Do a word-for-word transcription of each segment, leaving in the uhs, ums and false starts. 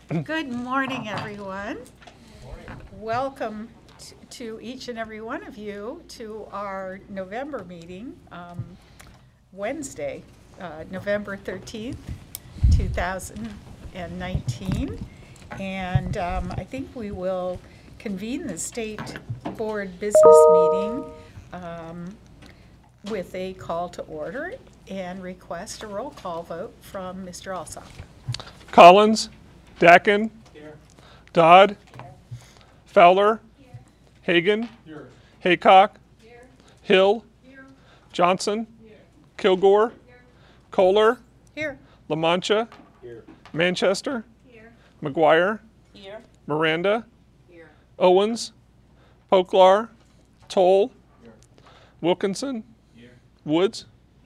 Good morning, everyone. Welcome t- to each and every one of you to our November meeting, um, Wednesday, uh, November thirteenth, two thousand nineteen. And um, I think we will convene the State Board Business Meeting um, with a call to order and request a roll call vote from Mister Alsop. Collins, Dakin, Dodd, Fowler, Hagan, Haycock, Hill, Johnson, Kilgore, Kohler, Here. La Mancha, Manchester, McGuire, Miranda, Owens, Poklar, Toll, Wilkinson, Woods.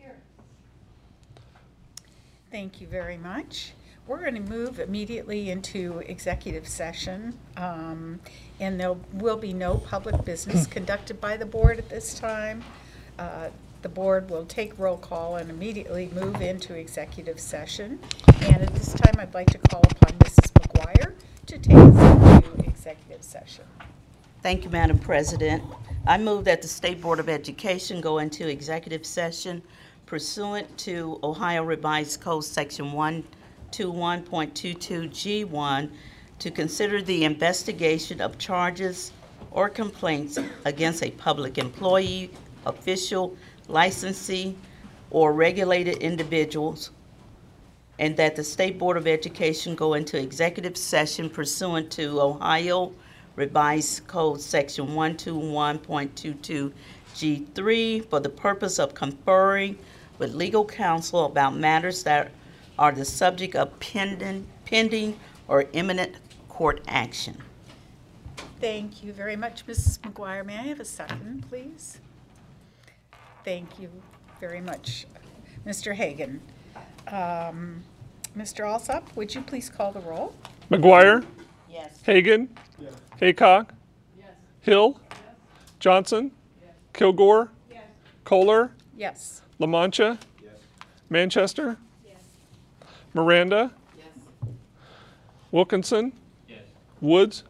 Thank you very much. We're going to move immediately into executive session, um, and there will be no public business conducted by the board at this time. Uh, The board will take roll call and immediately move into executive session. And at this time, I'd like to call upon Missus McGuire to take us into executive session. Thank you, Madam President. I move that the State Board of Education go into executive session pursuant to Ohio Revised Code Section one twenty-one point two two G one to consider the investigation of charges or complaints against a public employee, official, licensee, or regulated individuals, and that the State Board of Education go into executive session pursuant to Ohio Revised Code Section one twenty-one point two two G three for the purpose of conferring with legal counsel about matters that are the subject of pending, pending or imminent court action. Thank you very much, Missus McGuire. May I have a second, please? Thank you very much, Mister Hagan. Um, Mister Alsop, would you please call the roll? McGuire, Yes. Hagan, Haycock, Hill, Johnson, Kilgore, Kohler, Yes. La Mancha, Manchester, Miranda, Wilkinson, Woods,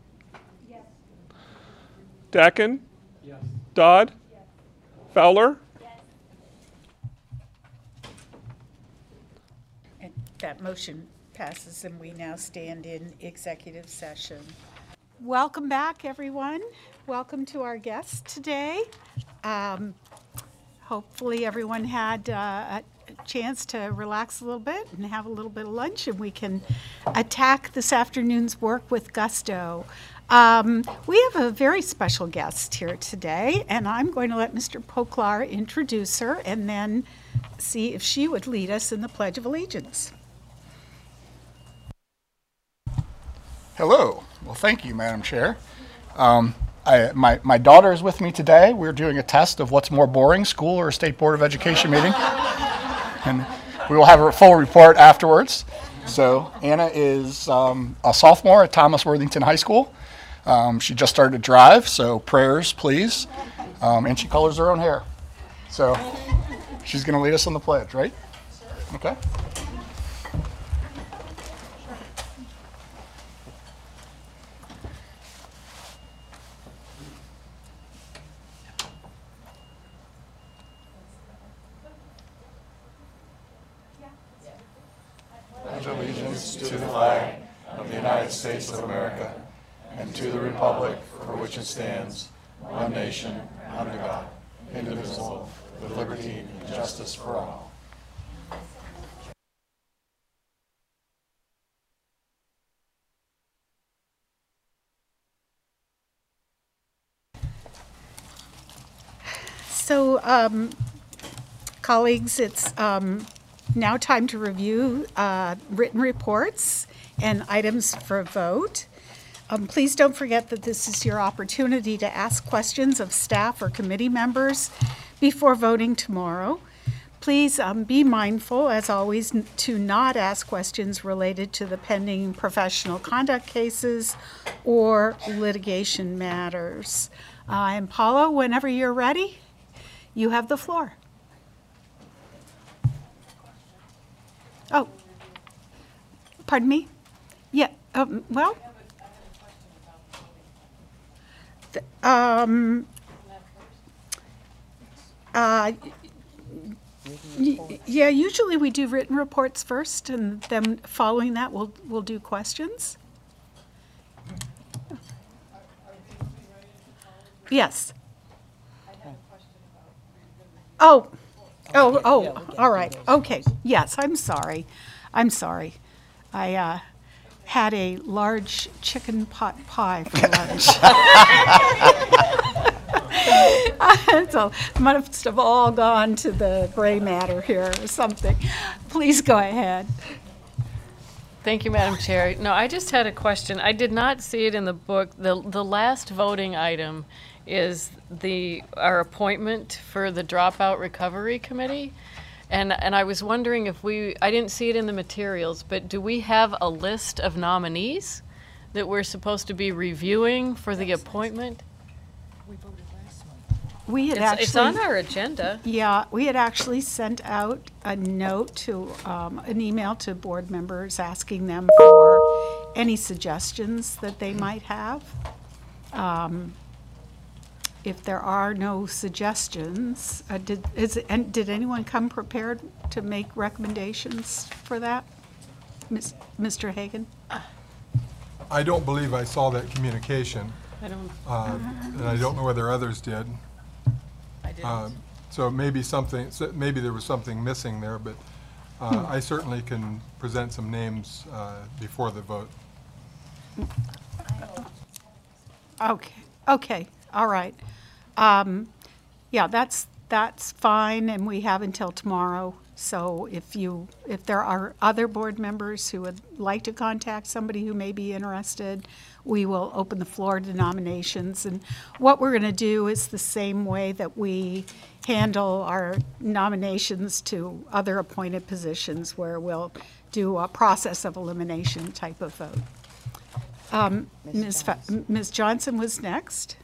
Dakin, Dodd, Fowler. And that motion passes, and we now stand in executive session. Welcome back, everyone. Welcome to our guests today. Um, hopefully, everyone had uh, a chance to relax a little bit and have a little bit of lunch, and we can attack this afternoon's work with gusto. Um, we have a very special guest here today, and I'm going to let Mister Poklar introduce her and then see if she would lead us in the Pledge of Allegiance. Hello. Well, thank you, Madam Chair. Um, I, my, my daughter is with me today. We're doing a test of what's more boring, school or a State Board of Education meeting. And we will have a full report afterwards. So Anna is um, a sophomore at Thomas Worthington High School. Um, she just started to drive, so prayers, please. Um, and she colors her own hair. So she's going to lead us on the pledge, right? Okay. Allegiance to the flag of the United States of America and to the republic for which it stands, one nation, under God, indivisible, with liberty and justice for all. So, um, colleagues, it's um, now time to review uh, written reports and items for a vote. Um, please don't forget that this is your opportunity to ask questions of staff or committee members before voting tomorrow. Please um, be mindful, as always, n- to not ask questions related to the pending professional conduct cases or litigation matters. Uh, and Paula, whenever you're ready, you have the floor. Oh, pardon me? Yeah, Um, well, th- um, uh, y- yeah, usually we do written reports first, and then following that, we'll, we'll do questions. Yes. Oh, oh, oh, all right, okay, yes, I'm sorry, I'm sorry. I uh, had a large chicken pot pie for lunch. So must have all gone to the gray matter here or something. Please go ahead. Thank you, Madam Chair. No, I just had a question. I did not see it in the book. The, the last voting item is the, our appointment for the Dropout Recovery Committee. And, and I was wondering if we, I didn't see it in the materials, but do we have a list of nominees that we're supposed to be reviewing for the appointment? We had It's, actually. it's on our agenda. Yeah, we had actually sent out a note to, um, an email to board members asking them for any suggestions that they might have. Um, If there are no suggestions, uh, did, is, it- and did anyone come prepared to make recommendations for that? Miz- Mister Hagan? I don't believe I saw that communication, I don't, uh, and I don't know whether others did. I didn't. Um, So maybe something, so maybe there was something missing there, but uh, I certainly can present some names uh, before the vote. Okay, okay, all right. Um, Yeah, that's, that's fine, and we have until tomorrow. So if you, if there are other board members who would like to contact somebody who may be interested, we will open the floor to nominations. And what we're going to do is the same way that we handle our nominations to other appointed positions, where we'll do a process of elimination type of vote. Um, Miz Fa- Miz Johnson was next.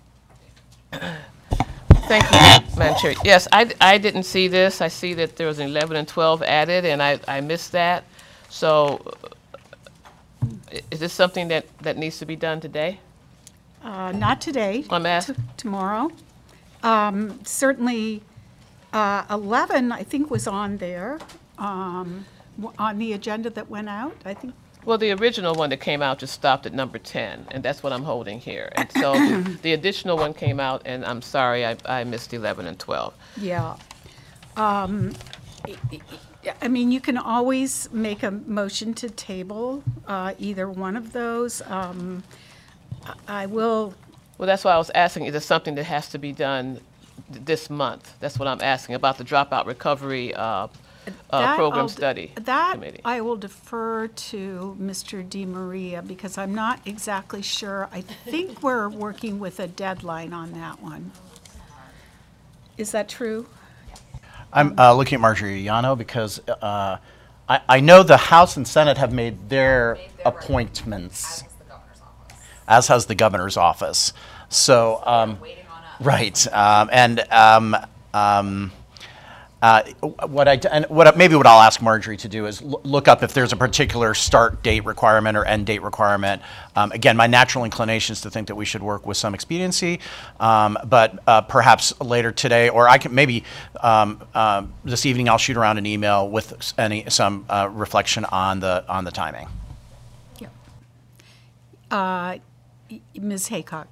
Thank you, Madam Chair. Yes, I, I didn't see this. I see that there was an eleven and twelve added, and I, I missed that. So i- is this something that, that needs to be done today? Uh, Not today. I'm ask- t- Tomorrow. Um, Certainly, uh, eleven, I think, was on there, um, w- on the agenda that went out, I think. Well, the original one that came out just stopped at number ten, and that's what I'm holding here. And so the additional one came out, and I'm sorry, I, I missed eleven and twelve. Yeah. Um, I- I I mean, you can always make a motion to table uh, either one of those. Um, I I will, Well, that's why I was asking, is it something that has to be done th- this month? That's what I'm asking about the dropout recovery uh, uh, That program I'll d- study That committee. I will defer to Mister Di Maria, because I'm not exactly sure. I think we're working with a deadline on that one. Is that true? I'm uh, looking at Marjorie Yano because uh, I, I know the House and Senate have made their appointments, as has the governor's office. So, um, right, um, and um, um, uh, what I and what I- maybe what I'll ask Marjorie to do is l- look up if there's a particular start date requirement or end date requirement. Um, again, my natural inclination is to think that we should work with some expediency, um, but uh, perhaps later today, or I can maybe um, um, this evening, I'll shoot around an email with s- any some uh, reflection on the on the timing. Yep. Uh, y- Miz Haycock?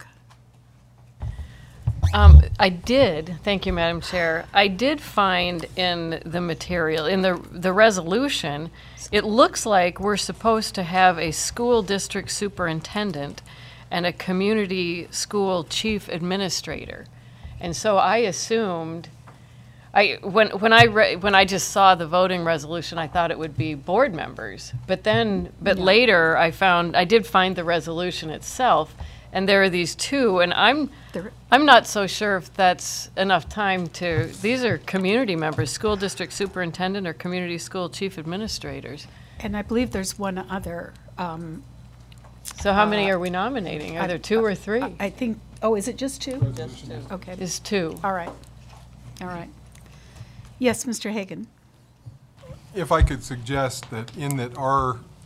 Um, I did, thank you, Madam Chair. I did find in the material, in the, the resolution, it looks like we're supposed to have a school district superintendent and a community school chief administrator. And so I assumed, I, when, when I re, when I just saw the voting resolution, I thought it would be board members. But then, but later I found, I did find the resolution itself, and there are these two, and I'm, There- I'm not so sure if that's enough time to, these are community members, school district superintendent or community school chief administrators. And I believe there's one other. um, So how many are we nominating? Are there two or three? I think, oh, is it just two? Okay, Is two. all right, all right. Yes, Mister Hagan? If I could suggest that in that our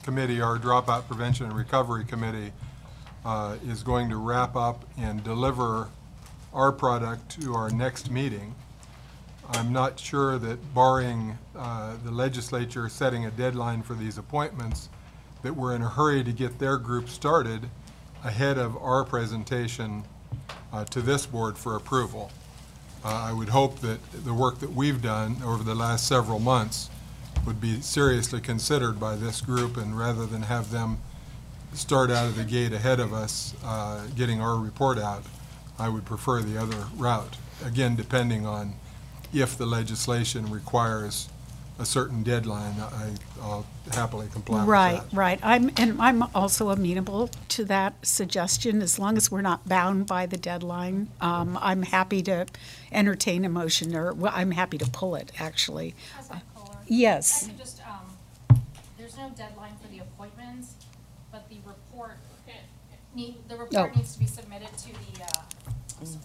committee, our Dropout Prevention and Recovery Committee, uh, is going to wrap up and deliver our product to our next meeting. I'm not sure that barring uh, the legislature setting a deadline for these appointments, that we're in a hurry to get their group started ahead of our presentation uh, to this board for approval. Uh, I would hope that the work that we've done over the last several months would be seriously considered by this group, and rather than have them start out of the gate ahead of us uh, getting our report out, I would prefer the other route. Again, depending on if the legislation requires a certain deadline, I, I'll happily comply Right, with that. right. I'm, and I'm also amenable to that suggestion, as long as we're not bound by the deadline. Um, I'm happy to entertain a motion, or, well, I'm happy to pull it, actually. Yes. And just, um, there's no deadline for the appointments, but the report, need, the report Oh. needs to be submitted to the, uh, I'm sorry.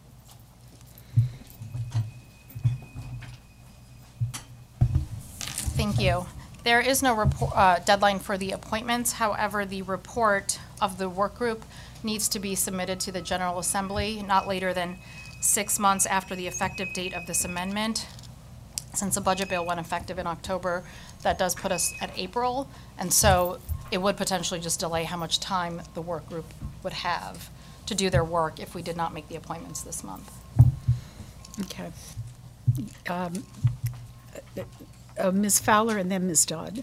Thank you. There is no report, uh, deadline for the appointments. However, the report of the work group needs to be submitted to the General Assembly not later than six months after the effective date of this amendment. Since the budget bill went effective in October, that does put us at April, and so it would potentially just delay how much time the work group would have to do their work if we did not make the appointments this month. Okay. Um, uh, Miz Fowler and then Miz Dodd.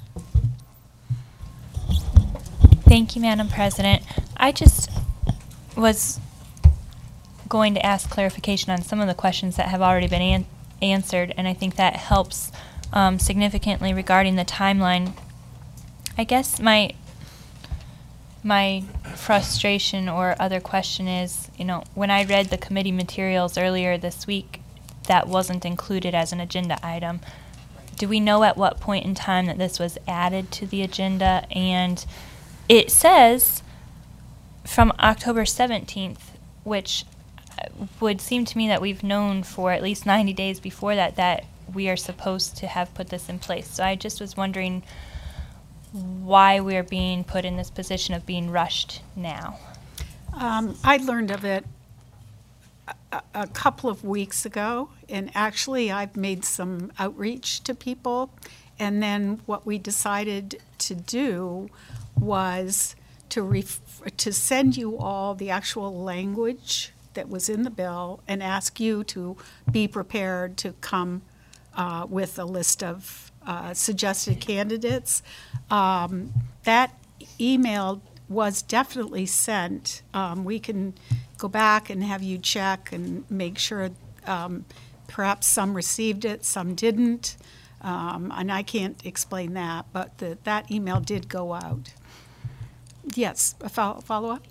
Thank you, Madam President. I just was going to ask clarification on some of the questions that have already been an answered, and I think that helps um, significantly regarding the timeline. I guess my my frustration or other question is, you know, when I read the committee materials earlier this week, that wasn't included as an agenda item. Do we know at what point in time that this was added to the agenda? And it says from October seventeenth, which would seem to me that we've known for at least ninety days before that that we are supposed to have put this in place. So I just was wondering why we're being put in this position of being rushed now. Um, I learned of it a, a couple of weeks ago, and actually I've made some outreach to people, and then what we decided to do was to ref to send you all the actual language that was in the bill and ask you to be prepared to come uh, with a list of uh, suggested candidates. Um, that email was definitely sent. Um, we can go back and have you check and make sure um, perhaps some received it, some didn't. Um, and I can't explain that, but the, that email did go out. Yes, a follow, follow up?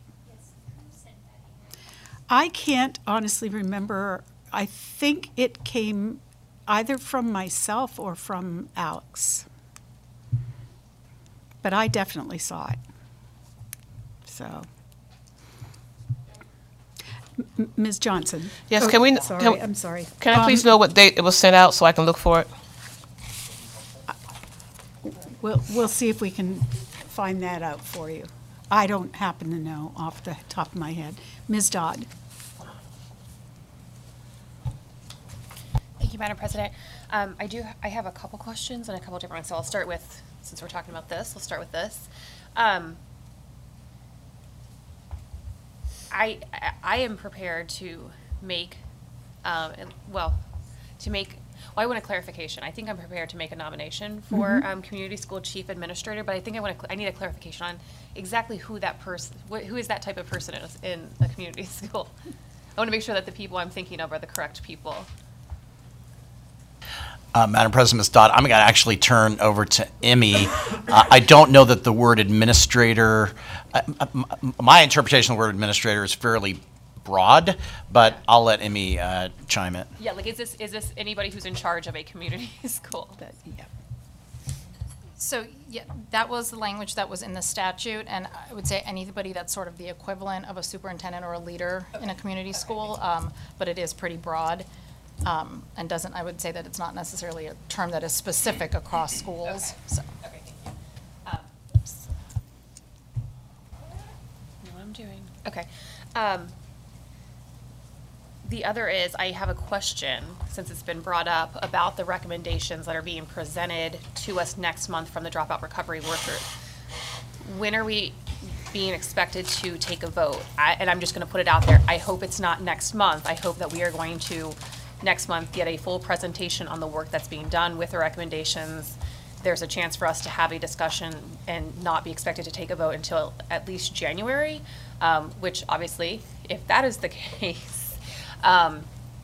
I can't honestly remember. I think it came either from myself or from Alex. But I definitely saw it. So. M Miz Johnson. Yes, Oh, can we- Sorry, can- I'm sorry. Can I please Um, know what date it was sent out so I can look for it? We'll, we'll see if we can find that out for you. I don't happen to know off the top of my head. Miz Dodd. Thank you, Madam President. Um, I do, I have a couple questions and a couple different ones, so I'll start with, since we're talking about this, we'll start with this. Um, I, I- I am prepared to make, um, and- well, to make, well, I want a clarification. I think I'm prepared to make a nomination for Mhm. um, Community School Chief Administrator, but I think I want to, I need a clarification on exactly who that person, who is that type of person in, a- in a community school. I want to make sure that the people I'm thinking of are the correct people. Uh, Madam President, Miz Dodd, I'm going to actually turn over to Emmy. Uh, I don't know that the word administrator, uh, m- m- my interpretation of the word administrator is fairly broad, but I'll let Emmy uh, chime in. Yeah, like, is this, is this anybody who's in charge of a community school? Yeah. So, yeah, that was the language that was in the statute, and I would say anybody that's sort of the equivalent of a superintendent or a leader in a community school, um, but it is pretty broad, um, and doesn't, I would say that it's not necessarily a term that is specific across schools, so. Okay, thank you. Um, I'm doing. Okay. Um, the other is, I have a question, since it's been brought up, about the recommendations that are being presented to us next month from the Dropout Recovery Work Group. When are we being expected to take a vote? I, and I'm just going to put it out there. I hope it's not next month. I hope that we are going to, next month, get a full presentation on the work that's being done with the recommendations. There's a chance for us to have a discussion and not be expected to take a vote until at least January, um, which obviously, if that is the case, um,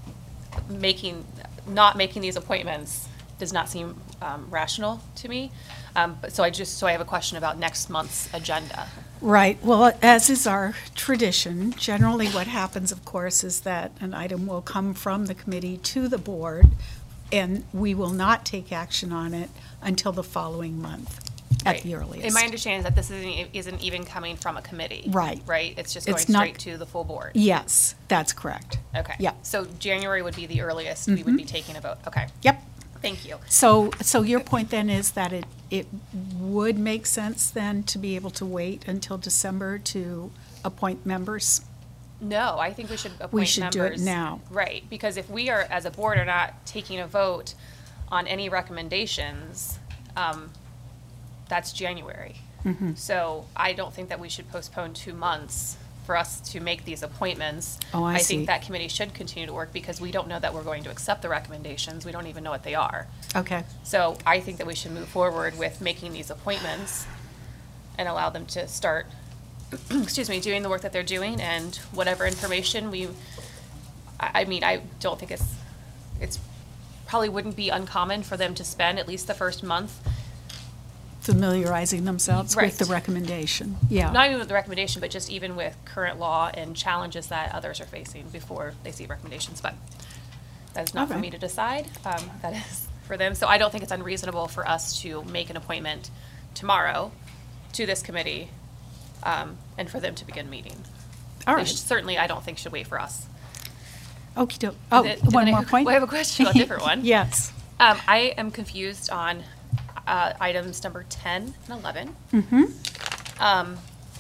making, not making these appointments does not seem um, rational to me. Um, but so I just, so I have a question about next month's agenda. Right. Well, as is our tradition, generally what happens, of course, is that an item will come from the committee to the board, and we will not take action on it until the following month at Right. the earliest. And my understanding is that this isn't, isn't even coming from a committee. Right. Right? It's just It's going not- straight to the full board. Yes, that's correct. Okay. Yeah. So January would be the earliest we would be taking a vote. Okay. Yep. Thank you. So, so your point then is that it, it would make sense then to be able to wait until December to appoint members? No, I think we should appoint members. We should do it now. Right, because if we are, as a board, are not taking a vote on any recommendations, um, that's January. Mm-hmm. So I don't think that we should postpone two months for us to make these appointments. Oh, I see. think that committee should continue to work because we don't know that we're going to accept the recommendations. We don't even know what they are. Okay. So I think that we should move forward with making these appointments and allow them to start, excuse me, doing the work that they're doing, and whatever information we, I, I mean, I don't think it's, it's, probably wouldn't be uncommon for them to spend at least the first month, Familiarizing themselves with the Right. recommendation. Yeah. not even with the recommendation, but just even with current law and challenges that others are facing before they see recommendations. But that is not for Okay. me to decide. Um, that is for them. So I don't think it's unreasonable for us to make an appointment tomorrow to this committee, um, and for them to begin meeting. All They right. should- Certainly, I don't think should wait for us. Okey doke. Oh, Did- one did I- more point? I have a question, a different one. Yes. Um, I am confused on, uh, items number ten and eleven. Mm-hmm. Um,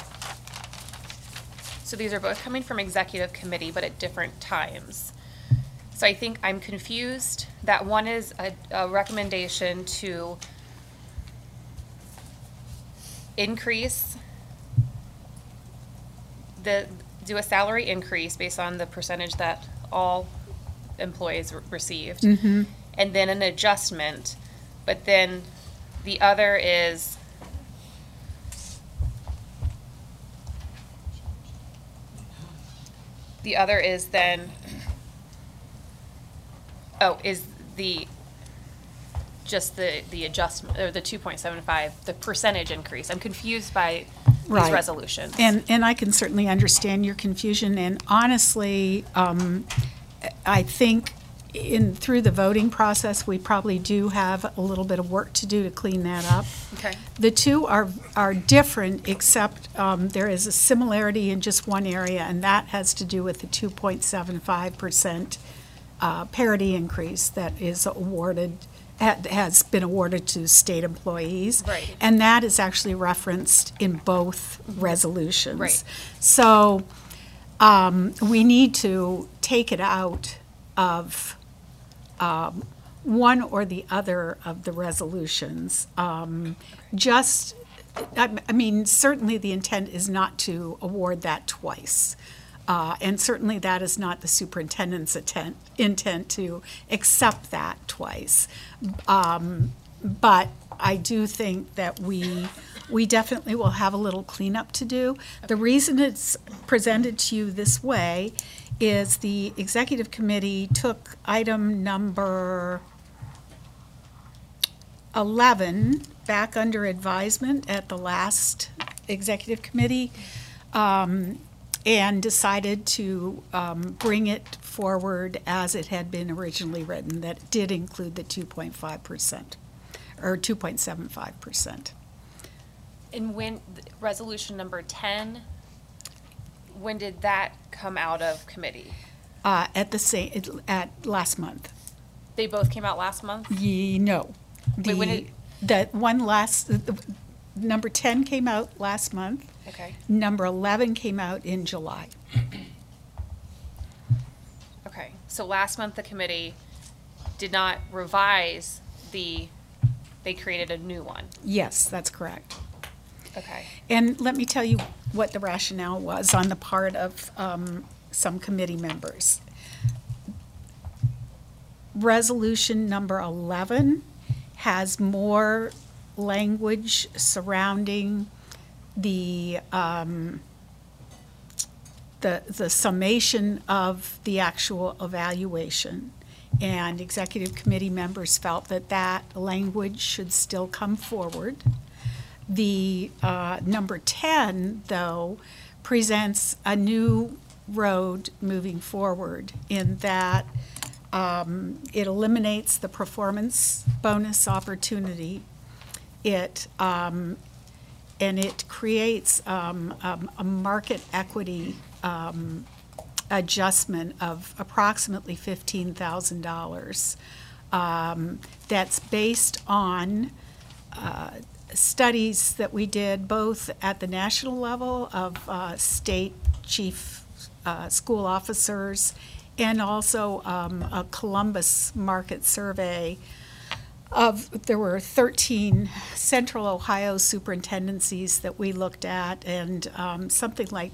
so these are both coming from executive committee, but at different times. So I think I'm confused that one is a, a recommendation to increase the, do a salary increase based on the percentage that all employees re- received. Mm-hmm. And then an adjustment, but then the other is the other is then, oh, is the, just the, the adjustment, or the two point seven five, the percentage increase. I'm confused by these Right. resolutions. And, and I can certainly understand your confusion, and honestly, um, I think in, through the voting process, we probably do have a little bit of work to do to clean that up. Okay. The two are, are different, except um, there is a similarity in just one area, and that has to do with the two point seven five percent uh, parity increase that is awarded, ha- has been awarded to state employees. Right. And that is actually referenced in both resolutions. Right. So um, we need to take it out of um, one or the other of the resolutions. Um, Just, I I mean, certainly the intent is not to award that twice. Uh, And certainly that is not the superintendent's intent, intent to accept that twice. Um, But I do think that we, we definitely will have a little cleanup to do. The reason it's presented to you this way is the executive committee took item number eleven back under advisement at the last executive committee, um, and decided to um, bring it forward as it had been originally written, that did include the two point five percent, or two point seven five percent. And when, resolution number ten, when did that come out of committee? Uh, at the same, at last month. They both came out last month? Ye, no. Wait, when The, did- the one last, number ten came out last month. Okay. Number eleven came out in July. Okay, so last month the committee did not revise the, they created a new one. Yes, that's correct. Okay. And let me tell you what the rationale was on the part of um, some committee members. Resolution number eleven has more language surrounding the, um, the, the summation of the actual evaluation. And executive committee members felt that that language should still come forward. The uh, number ten, though, presents a new road moving forward in that um, it eliminates the performance bonus opportunity. It um, and it creates um, um, a market equity um, adjustment of approximately fifteen thousand dollars. Um, that's based on uh, studies that we did both at the national level of uh, state chief uh, school officers and also um, a Columbus market survey of, there were thirteen central Ohio superintendencies that we looked at, and um, something like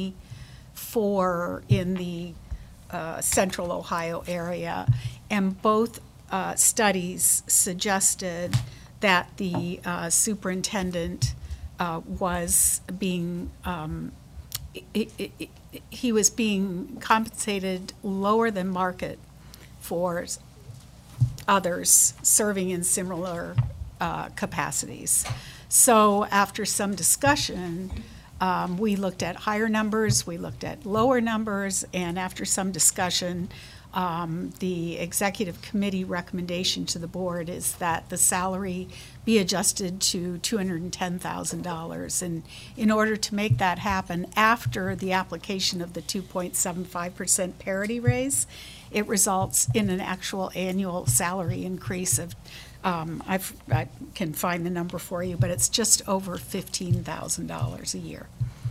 twenty-four in the uh, central Ohio area. And both uh, studies suggested that the uh, superintendent uh, was being, um, i- i- i- he was being compensated lower than market for s- others serving in similar uh, capacities. So after some discussion, um, we looked at higher numbers, we looked at lower numbers, and after some discussion, Um, the executive committee recommendation to the board is that the salary be adjusted to two hundred ten thousand dollars. And in order to make that happen after the application of the two point seven five percent parity raise, it results in an actual annual salary increase of, um, I've, I can find the number for you, but it's just over fifteen thousand dollars a year.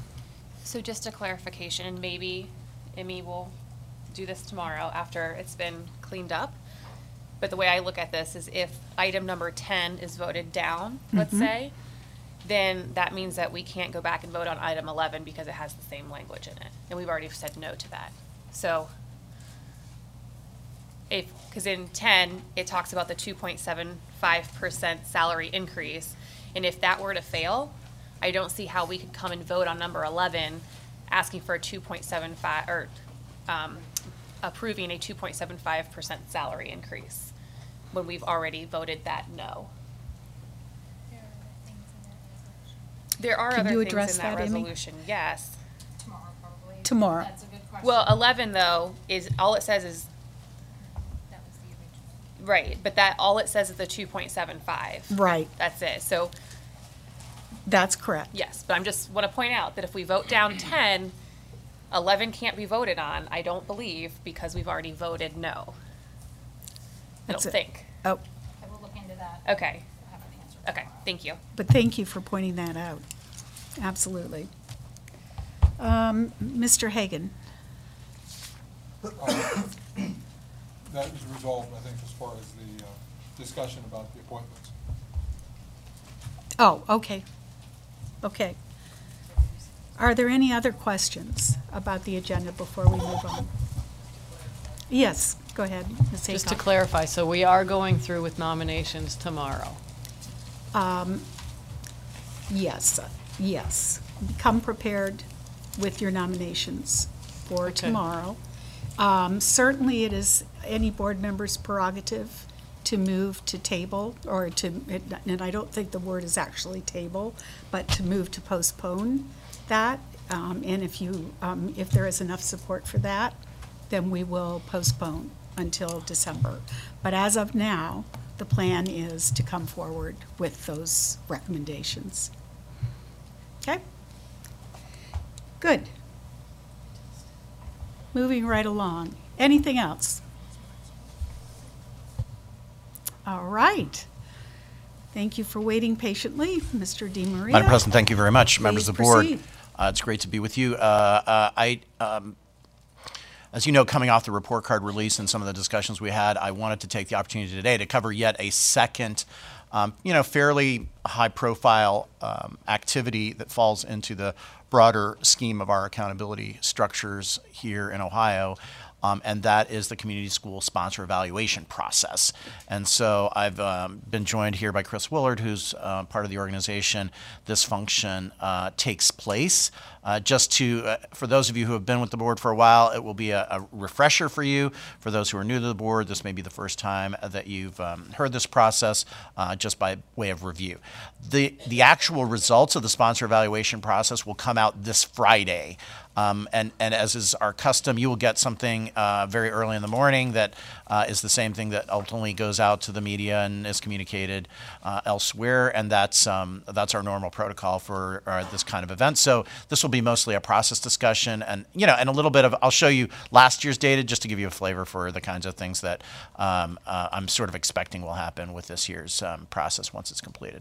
So just a clarification, and maybe Emmy will do this tomorrow after it's been cleaned up. But the way I look at this is if item number ten is voted down, let's Mhm. say, then that means that we can't go back and vote on item eleven because it has the same language in it. And we've already said no to that. So if, because in ten, it talks about the two point seven five percent salary increase. And if that were to fail, I don't see how we could come and vote on number eleven asking for a two point seven five, or um, approving a two point seven five percent salary increase when we've already voted that no. There are Can other you things address in that that, Amy? resolution, yes. Tomorrow, probably. Tomorrow. That's a good question. Well, eleven though, is, all it says is, That was the original. right, but that, all it says is the two point seven five. Right, That's it, so, that's correct. yes, but I'm just, want to point out that if we vote down ten, eleven can't be voted on, I don't believe, because we've already voted no. I don't That's it. think. Oh, I will look into that. Okay, I have an answer. okay, thank you. but thank you for pointing that out. Absolutely. Um, Mister Hagan? That is resolved, I think, as far as the uh, discussion about the appointments. Oh, okay. Okay. Are there any other questions about the agenda before we move on? Yes, go ahead, Miz Just to Haycock. clarify, so we are going through with nominations tomorrow. Um, Yes, yes. Come prepared with your nominations for Okay. tomorrow. Um, Certainly, it is any board member's prerogative to move to table, or to, and I don't think the word is actually table, but to move to postpone that. Um, And if you, um, if there is enough support for that, then we will postpone until December. But as of now, the plan is to come forward with those recommendations. Okay? Good. Moving right along. Anything else? All right. Thank you for waiting patiently, Mister DiMaria. Madam President, thank you very much. Members Please of the board, proceed. uh, it's great to be with you. Uh, uh, I, um, as you know, coming off the report card release and some of the discussions we had, I wanted to take the opportunity today to cover yet a second, um, you know, fairly high-profile um, activity that falls into the broader scheme of our accountability structures here in Ohio. Um, and that is the community school sponsor evaluation process. And so I've um, been joined here by Chris Willard, who's uh, part of the organization. This function uh, takes place. Uh, just to, uh, for those of you who have been with the board for a while, it will be a, a refresher for you. For those who are new to the board, this may be the first time that you've um, heard this process, uh, just by way of review. The, the actual results of the sponsor evaluation process will come out this Friday. Um, and, and as is our custom, you will get something uh, very early in the morning that uh, is the same thing that ultimately goes out to the media and is communicated uh, elsewhere. And that's, um, that's our normal protocol for uh, this kind of event. So this will be mostly a process discussion and, you know, and a little bit of, I'll show you last year's data just to give you a flavor for the kinds of things that um, uh, I'm sort of expecting will happen with this year's um, process once it's completed.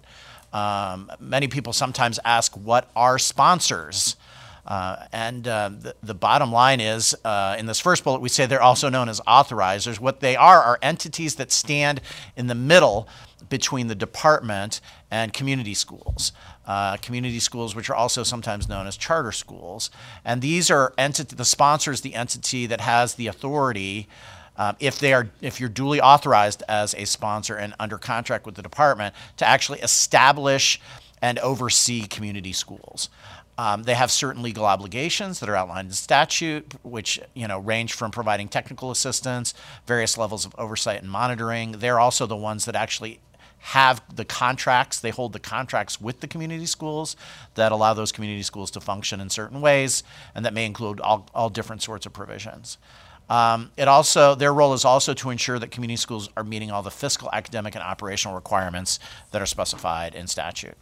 Um, many people sometimes ask, what are sponsors? Uh, and uh, the, the bottom line is, uh, in this first bullet, we say they're also known as authorizers. What they are are entities that stand in the middle between the department and community schools. Uh, community schools, which are also sometimes known as charter schools. And these are entity, the sponsor is the entity that has the authority, um, if they are, if you're duly authorized as a sponsor and under contract with the department, to actually establish and oversee community schools. Um, they have certain legal obligations that are outlined in statute, which, you know, range from providing technical assistance, various levels of oversight and monitoring. They're also the ones that actually have the contracts. They hold the contracts with the community schools that allow those community schools to function in certain ways, and that may include all, all different sorts of provisions. Um, it also, their role is also to ensure that community schools are meeting all the fiscal, academic, and operational requirements that are specified in statute.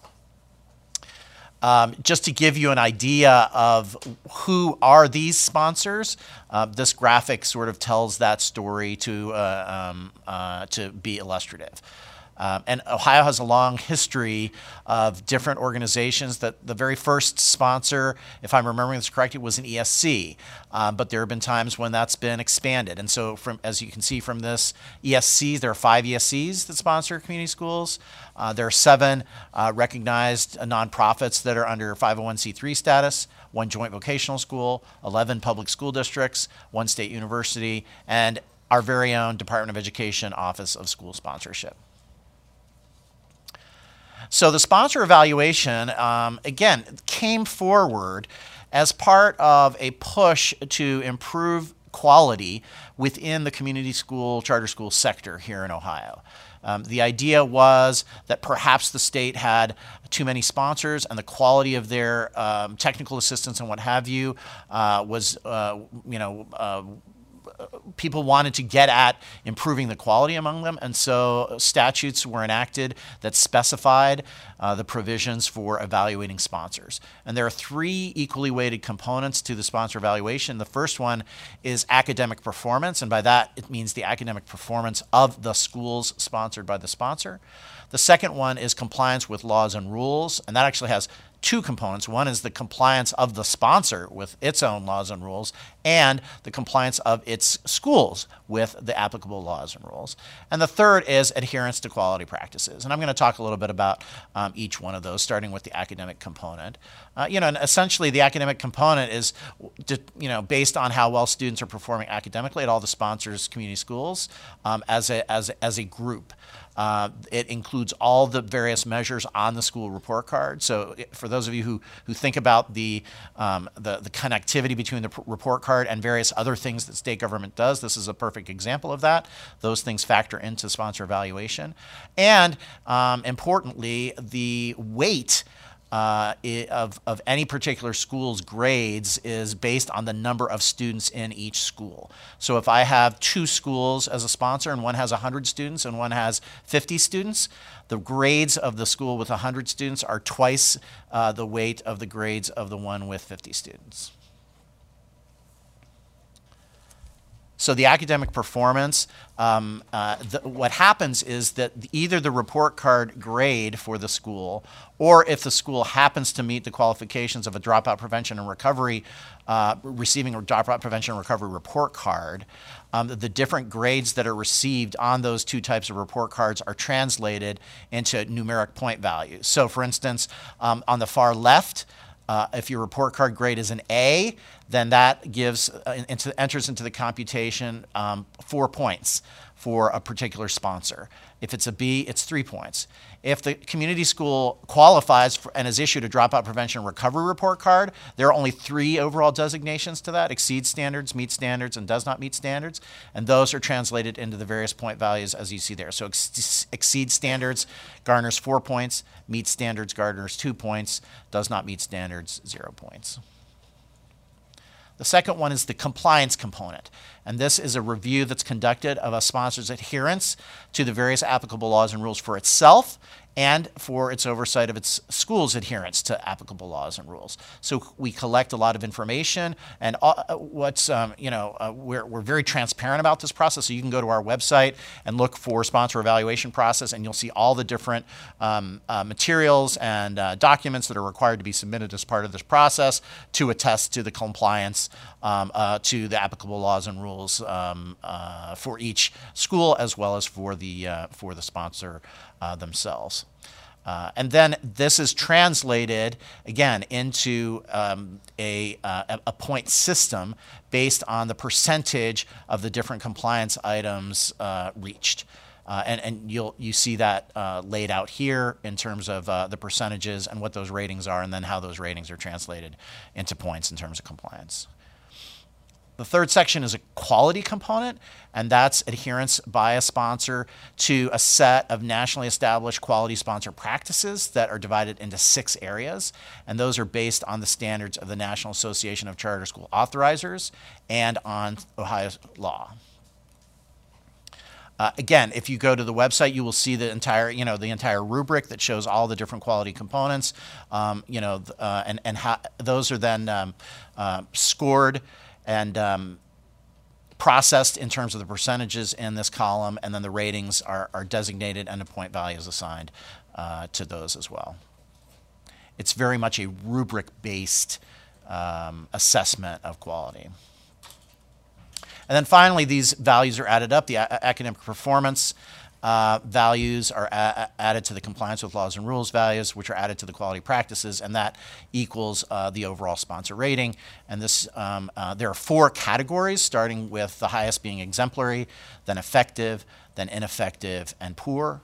Um, just to give you an idea of who are these sponsors, uh, this graphic sort of tells that story to, uh, um, uh, to be illustrative. Um, and Ohio has a long history of different organizations. That the very first sponsor, if I'm remembering this correctly, was an E S C. Um, but there have been times when that's been expanded. And so from, as you can see from this, E S Cs, there are five E S Cs that sponsor community schools. Uh, there are seven uh, recognized uh, nonprofits that are under five oh one c three status, one joint vocational school, eleven public school districts, one state university, and our very own Department of Education Office of School Sponsorship. So the sponsor evaluation, um, again, came forward as part of a push to improve quality within the community school, charter school sector here in Ohio. Um, the idea was that perhaps the state had too many sponsors and the quality of their um, technical assistance and what have you uh, was, uh, you know, uh, people wanted to get at improving the quality among them, and so statutes were enacted that specified uh, the provisions for evaluating sponsors. And there are three equally weighted components to the sponsor evaluation. The first one is academic performance, and by that it means the academic performance of the schools sponsored by the sponsor. The second one is compliance with laws and rules, and that actually has two components. One is the compliance of the sponsor with its own laws and rules, and the compliance of its schools with the applicable laws and rules. And the third is adherence to quality practices. And I'm going to talk a little bit about um, each one of those, starting with the academic component. Uh, you know, and essentially the academic component is, you know, based on how well students are performing academically at all the sponsors' community schools um, as a as as a group. Uh, it includes all the various measures on the school report card. So it, for those of you who, who think about the, um, the, the connectivity between the report card and various other things that state government does, this is a perfect example of that. Those things factor into sponsor evaluation. And um, importantly, the weight Uh, of, of any particular school's grades is based on the number of students in each school. So if I have two schools as a sponsor and one has one hundred students and one has fifty students, the grades of the school with one hundred students are twice uh, the weight of the grades of the one with fifty students. So the academic performance, um, uh, the, what happens is that either the report card grade for the school, or if the school happens to meet the qualifications of a dropout prevention and recovery, uh, receiving a dropout prevention and recovery report card, um, the different grades that are received on those two types of report cards are translated into numeric point values. So for instance, um, on the far left, Uh, if your report card grade is an A, then that gives uh, into, enters into the computation um, four points for a particular sponsor. If it's a B, it's three points. If the community school qualifies for, and is issued a dropout prevention and recovery report card, there are only three overall designations to that: exceeds standards, meets standards, and does not meet standards. And those are translated into the various point values as you see there. So ex exceeds standards garners four points, meets standards garners two points, does not meet standards, zero points. The second one is the compliance component, and this is a review that's conducted of a sponsor's adherence to the various applicable laws and rules for itself and for its oversight of its school's adherence to applicable laws and rules. So we collect a lot of information, and uh, what's, um, you know, uh, we're, we're very transparent about this process. So you can go to our website and look for sponsor evaluation process, and you'll see all the different um, uh, materials and uh, documents that are required to be submitted as part of this process to attest to the compliance um, uh, to the applicable laws and rules um, uh, for each school, as well as for the, uh, for the sponsor uh, themselves. Uh, and then this is translated, again, into um, a, uh, a point system based on the percentage of the different compliance items uh, reached. Uh, and and you'll, you see that uh, laid out here in terms of uh, the percentages and what those ratings are, and then how those ratings are translated into points in terms of compliance. The third section is a quality component, and that's adherence by a sponsor to a set of nationally established quality sponsor practices that are divided into six areas, and those are based on the standards of the National Association of Charter School Authorizers and on Ohio law. Uh, again, if you go to the website, you will see the entire, you know, the entire rubric that shows all the different quality components, um, you know, uh, and and how those are then um, uh, scored and um, processed in terms of the percentages in this column, and then the ratings are, are designated and a point value is assigned uh, to those as well. It's very much a rubric-based um, assessment of quality. And then finally, these values are added up. The academic performance uh, values are a added to the compliance with laws and rules values, which are added to the quality practices, and that equals uh, the overall sponsor rating. And this, um, uh, there are four categories, starting with the highest being exemplary, then effective, then ineffective, and poor.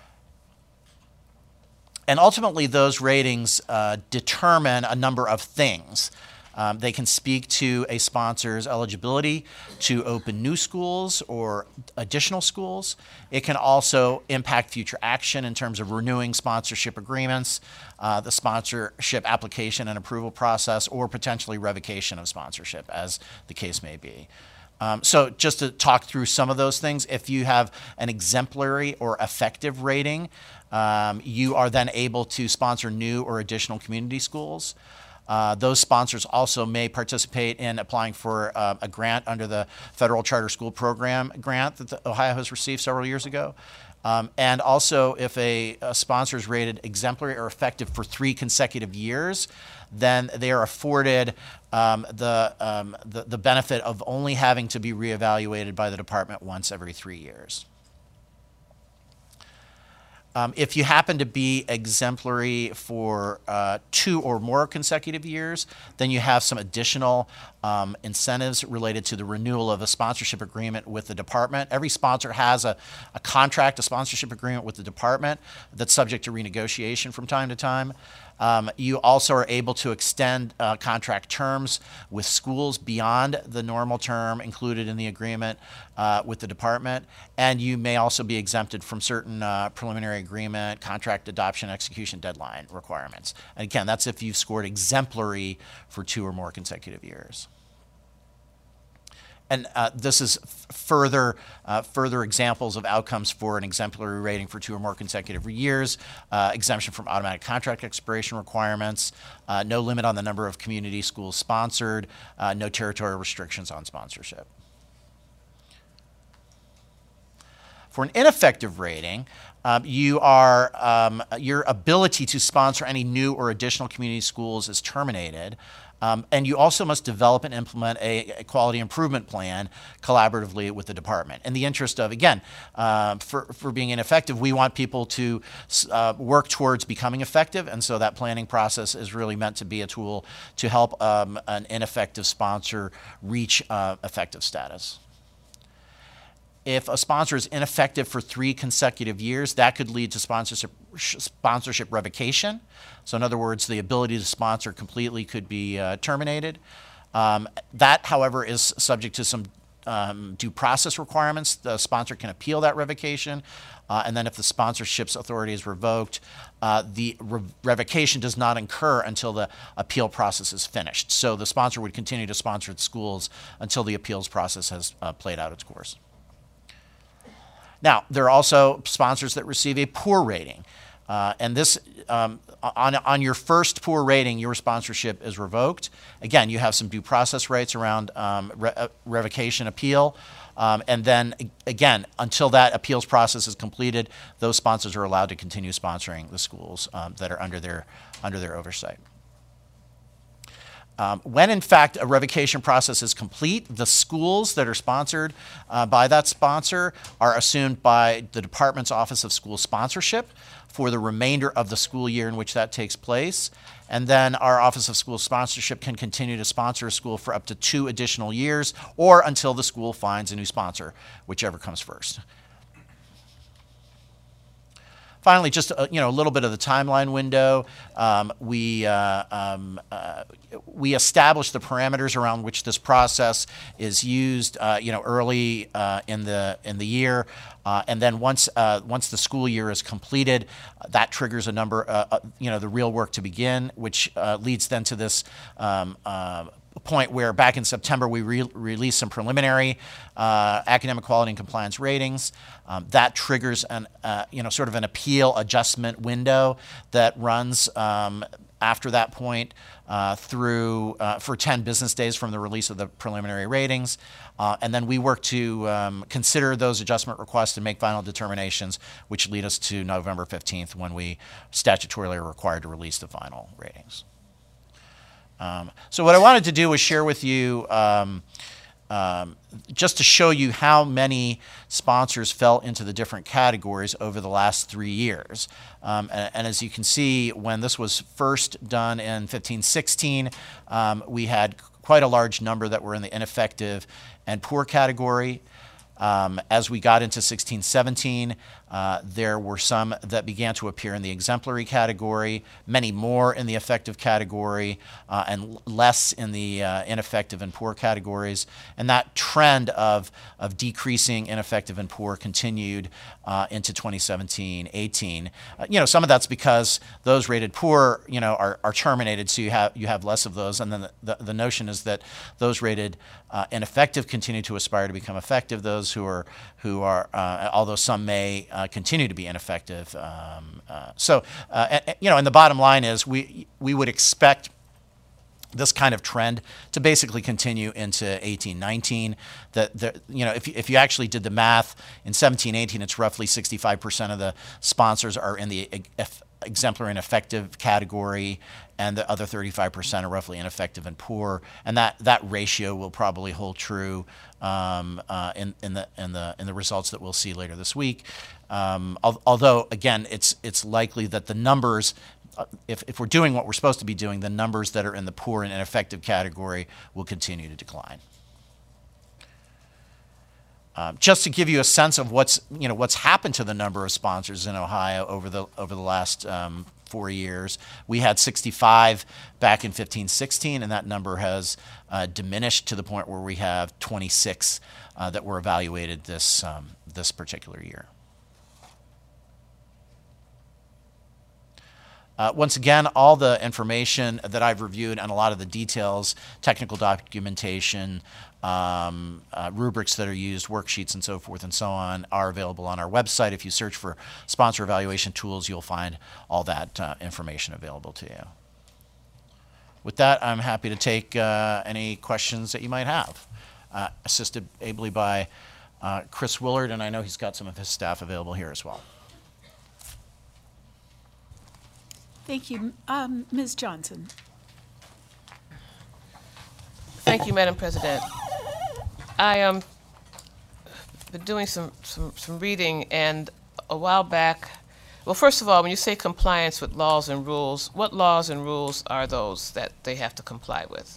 And ultimately, those ratings uh, determine a number of things. Um, they can speak to a sponsor's eligibility to open new schools or additional schools. It can also impact future action in terms of renewing sponsorship agreements, uh, the sponsorship application and approval process, or potentially revocation of sponsorship, as the case may be. Um, so just to talk through some of those things, if you have an exemplary or effective rating, um, you are then able to sponsor new or additional community schools. Uh, those sponsors also may participate in applying for uh, a grant under the Federal Charter School Program grant that the Ohio has received several years ago. Um, and also, if a, a sponsor is rated exemplary or effective for three consecutive years, then they are afforded um, the, um, the, the benefit of only having to be reevaluated by the department once every three years. Um, if you happen to be exemplary for uh, two or more consecutive years, then you have some additional um, incentives related to the renewal of a sponsorship agreement with the department. Every sponsor has a, a contract, a sponsorship agreement with the department that's subject to renegotiation from time to time. Um, you also are able to extend uh, contract terms with schools beyond the normal term included in the agreement uh, with the department, and you may also be exempted from certain uh, preliminary agreement, contract adoption, execution deadline requirements. And again, that's if you've scored exemplary for two or more consecutive years. And uh, this is further, uh, further examples of outcomes for an exemplary rating for two or more consecutive years, uh, exemption from automatic contract expiration requirements, uh, no limit on the number of community schools sponsored, uh, no territorial restrictions on sponsorship. For an ineffective rating, um, you are, um, your ability to sponsor any new or additional community schools is terminated. Um, and you also must develop and implement a, a quality improvement plan collaboratively with the department. In the interest of, again, uh, for, for being ineffective, we want people to uh, work towards becoming effective, and so that planning process is really meant to be a tool to help um, an ineffective sponsor reach uh, effective status. If a sponsor is ineffective for three consecutive years, that could lead to sponsorship sponsorship revocation. So in other words, the ability to sponsor completely could be uh, terminated. Um, that, however, is subject to some um, due process requirements. The sponsor can appeal that revocation. Uh, and then if the sponsorship's authority is revoked, uh, the re revocation does not incur until the appeal process is finished. So the sponsor would continue to sponsor its schools until the appeals process has uh, played out its course. Now, there are also sponsors that receive a poor rating. Uh, and this, um, on, on your first poor rating, your sponsorship is revoked. Again, you have some due process rights around um, re uh, revocation appeal. Um, and then, again, until that appeals process is completed, those sponsors are allowed to continue sponsoring the schools um, that are under their, under their oversight. Um, when, in fact, a revocation process is complete, the schools that are sponsored uh, by that sponsor are assumed by the Department's Office of School Sponsorship for the remainder of the school year in which that takes place. And then our Office of School Sponsorship can continue to sponsor a school for up to two additional years or until the school finds a new sponsor, whichever comes first. Finally, just a, you know, a little bit of the timeline window. Um, we uh, um, uh, we established the parameters around which this process is used. Uh, you know, early uh, in the in the year, uh, and then once uh, once the school year is completed, uh, that triggers a number. Uh, uh, you know, the real work to begin, which uh, leads then to this. Um, uh, point where back in September we re released some preliminary uh, academic quality and compliance ratings. Um, that triggers an, uh, you know, sort of an appeal adjustment window that runs um, after that point uh, through uh, for ten business days from the release of the preliminary ratings. Uh, and then we work to um, consider those adjustment requests and make final determinations, which lead us to November fifteenth when we statutorily are required to release the final ratings. Um, so what I wanted to do was share with you, um, um, just to show you how many sponsors fell into the different categories over the last three years. Um, and, and as you can see, when this was first done in fifteen sixteen, um, we had quite a large number that were in the ineffective and poor category. Um, as we got into sixteen seventeen, uh, there were some that began to appear in the exemplary category, many more in the effective category, uh, and less in the uh, ineffective and poor categories. And that trend of, of decreasing ineffective and poor continued uh, into twenty seventeen eighteen. Uh, you know, some of that's because those rated poor, you know, are, are terminated, so you have, you have less of those. And then the, the, the notion is that those rated uh, ineffective continue to aspire to become effective. Those who are, who are uh, although some may uh, continue to be ineffective. Um, uh, so, uh, you know, and the bottom line is we, we would expect this kind of trend to basically continue into eighteen nineteen. That, the, you know, if, if you actually did the math, in seventeen eighteen, it's roughly sixty-five percent of the sponsors are in the exemplary and effective category, and the other thirty-five percent are roughly ineffective and poor. And that, that ratio will probably hold true um, uh, in, in, the, in, the, in the results that we'll see later this week. Um, al although, again, it's, it's likely that the numbers, uh, if, if we're doing what we're supposed to be doing, the numbers that are in the poor and ineffective category will continue to decline. Um, just to give you a sense of what's, you know, what's happened to the number of sponsors in Ohio over the, over the last um, four years. We had sixty-five back in fifteen sixteen, and that number has uh, diminished to the point where we have twenty-six uh, that were evaluated this, um, this particular year. Uh, once again, all the information that I've reviewed and a lot of the details, technical documentation, um, uh, rubrics that are used, worksheets and so forth and so on are available on our website. If you search for sponsor evaluation tools, you'll find all that uh, information available to you. With that, I'm happy to take uh, any questions that you might have, uh, assisted ably by uh, Chris Willard, and I know he's got some of his staff available here as well. Thank you. Um, Miz Johnson. Thank you, Madam President. I am um, been doing some, some, some reading, and a while back, well, first of all, when you say compliance with laws and rules, what laws and rules are those that they have to comply with?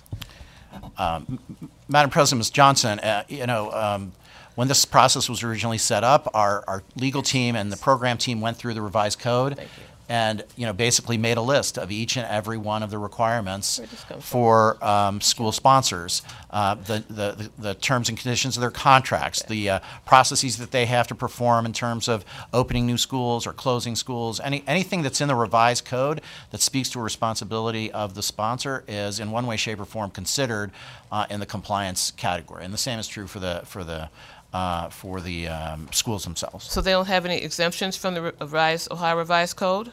Um, Madam President, Miz Johnson, uh, you know, um, when this process was originally set up, our, our legal team and the program team went through the revised code. Thank you. And, you know, basically made a list of each and every one of the requirements for um, school sponsors, uh, the, the, the terms and conditions of their contracts, the uh, processes that they have to perform in terms of opening new schools or closing schools. Any, anything that's in the revised code that speaks to a responsibility of the sponsor is in one way, shape, or form considered uh, in the compliance category. And the same is true for the, for the Uh, for the um, schools themselves. So they don't have any exemptions from the revised, Ohio Revised Code?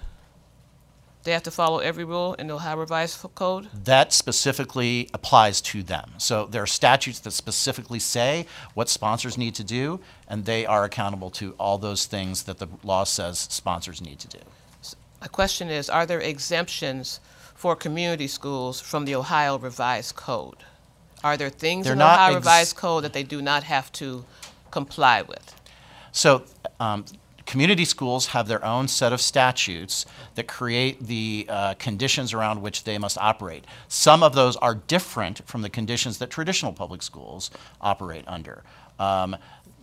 They have to follow every rule in the Ohio Revised Code? That specifically applies to them. So there are statutes that specifically say what sponsors need to do, and they are accountable to all those things that the law says sponsors need to do. My question is, are there exemptions for community schools from the Ohio Revised Code? Are there things They're in the not Ohio ex- Revised Code that they do not have to comply with? So um, community schools have their own set of statutes that create the uh, conditions around which they must operate. Some of those are different from the conditions that traditional public schools operate under. Um,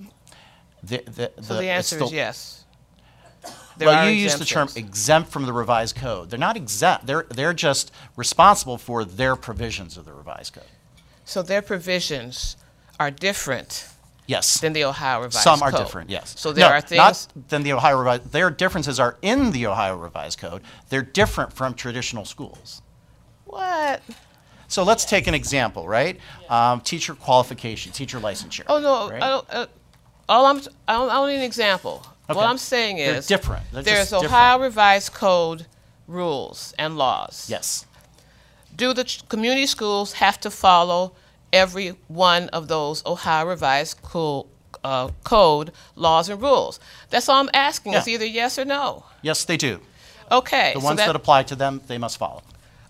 the, the, So the, the answer it's is the- yes. There well, are you use the term exemptions. exempt from the revised code. They're not exempt. They're, they're just responsible for their provisions of the revised code. So their provisions are different Yes. than the Ohio Revised Some are Code. different, yes. So there No, are things. not than the Ohio Revised. Their differences are in the Ohio Revised Code. They're different from traditional schools. What? So let's take an example, right? Um, teacher qualification, teacher licensure. Oh no, right? I don't. Uh, all I'm. I don't, I don't need an example. Okay. What I'm saying They're is different. They're there's just Ohio Revised Code rules and laws. Yes. Do the ch- community schools have to follow every one of those Ohio Revised Co- uh, Code laws and rules? That's all I'm asking. Yeah. Is either yes or no. Yes, they do. Okay. The so ones that, apply to them, they must follow.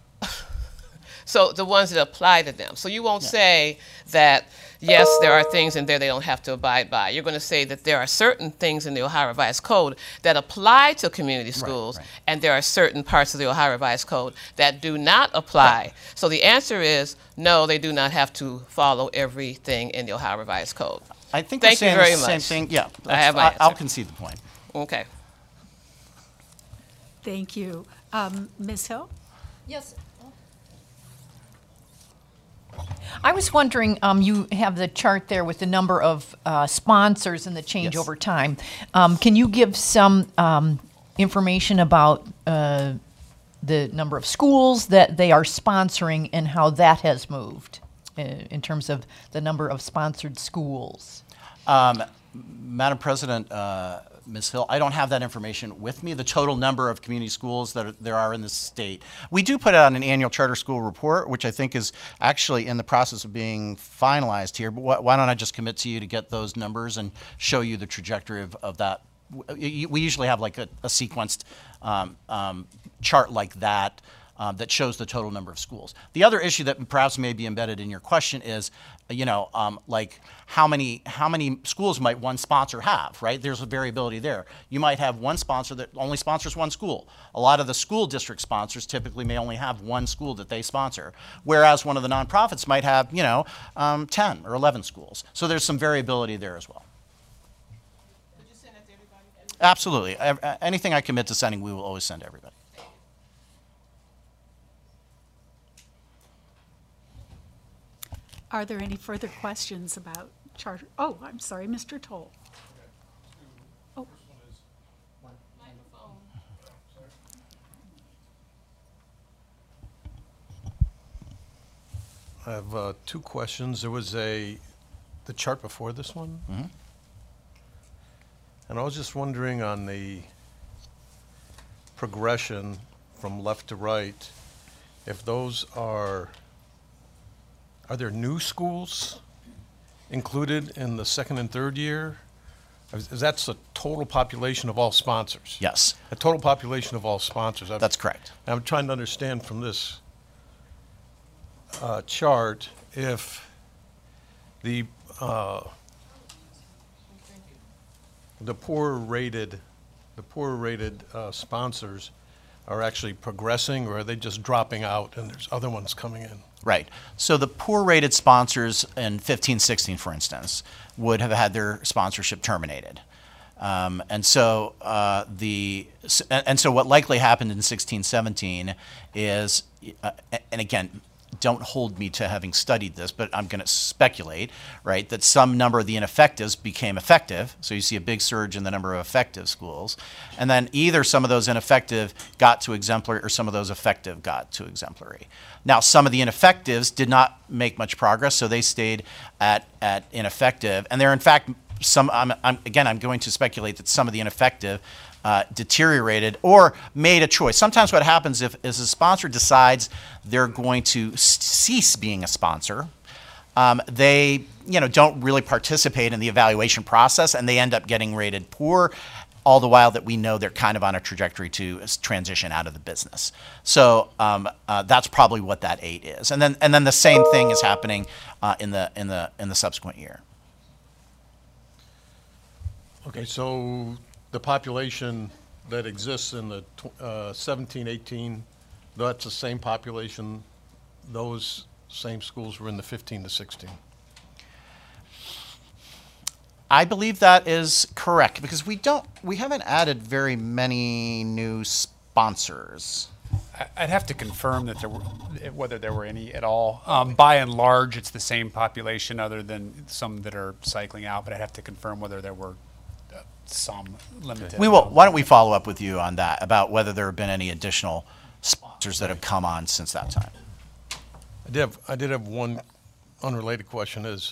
So the ones that apply to them. So you won't say that, yes, there are things in there they don't have to abide by. You're going to say that there are certain things in the Ohio Revised Code that apply to community schools, right. and there are certain parts of the Ohio Revised Code that do not apply. So the answer is no, they do not have to follow everything in the Ohio Revised Code. I think Thank we're you saying very the same much. thing. Yeah. I have my I- I'll answer. concede the point. Okay. Thank you. Um, Miz Hill? Yes. I was wondering, um, you have the chart there with the number of uh, sponsors and the change Yes. over time. Um, can you give some um, information about uh, the number of schools that they are sponsoring and how that has moved uh, in terms of the number of sponsored schools? Um, Madam President, uh, Miz Hill, I don't have that information with me, the total number of community schools that are, there are in the state. We do put out an annual charter school report, which I think is actually in the process of being finalized here. But wh- why don't I just commit to you to get those numbers and show you the trajectory of, of that? W- We usually have like a, a sequenced um, um, chart like that um, that shows the total number of schools. The other issue that perhaps may be embedded in your question is, you know, um, like how many how many schools might one sponsor have, right? There's a variability there. You might have one sponsor that only sponsors one school. A lot of the school district sponsors typically may only have one school that they sponsor, whereas one of the nonprofits might have, you know, um, ten or eleven schools. So there's some variability there as well. Did you send that to everybody? Absolutely. Ev- Anything I commit to sending, we will always send to everybody. Are there any further questions about charter? Oh, I'm sorry, Mister Toll. Oh, I have uh, two questions. There was a, the chart before this one. Mhm. And I was just wondering on the progression from left to right, if those are, are there new schools included in the second and third year? Is is that's the total population of all sponsors? Yes. The total population of all sponsors. I've- That's correct. I'm trying to understand from this uh, chart if the uh, the poor rated the poor rated uh, sponsors are actually progressing, or are they just dropping out and there's other ones coming in? Right. So the poor rated sponsors in fifteen sixteen, for instance, would have had their sponsorship terminated. Um, and so uh, the s- and and so what likely happened in sixteen seventeen is, uh, and again, don't hold me to having studied this, but I'm going to speculate, right, that some number of the ineffectives became effective. So you see a big surge in the number of effective schools. And then either some of those ineffective got to exemplary or some of those effective got to exemplary. Now, some of the ineffectives did not make much progress, so they stayed at, at ineffective. And they're, in fact, some, I'm, I'm, again, I'm going to speculate that some of the ineffective Uh, deteriorated or made a choice. Sometimes what happens if is a sponsor decides they're going to s- cease being a sponsor, um, they you know don't really participate in the evaluation process, and they end up getting rated poor, all the while that we know they're kind of on a trajectory to s- transition out of the business. So um, uh, that's probably what that eight is, and then and then the same thing is happening uh, in the in the in the subsequent year. Okay, so the population that exists in the tw- uh, seventeen, eighteen, that's the same population, those same schools were in the fifteen to sixteen? I believe that is correct because we don't, we haven't added very many new sponsors. I- I'd have to confirm that there were, whether there were any at all. Um, by and large, it's the same population other than some that are cycling out, but I'd have to confirm whether there were uh, some limited. We will, why don't we follow up with you on that, about whether there have been any additional sponsors that have come on since that time? I did have, I did have one unrelated question is,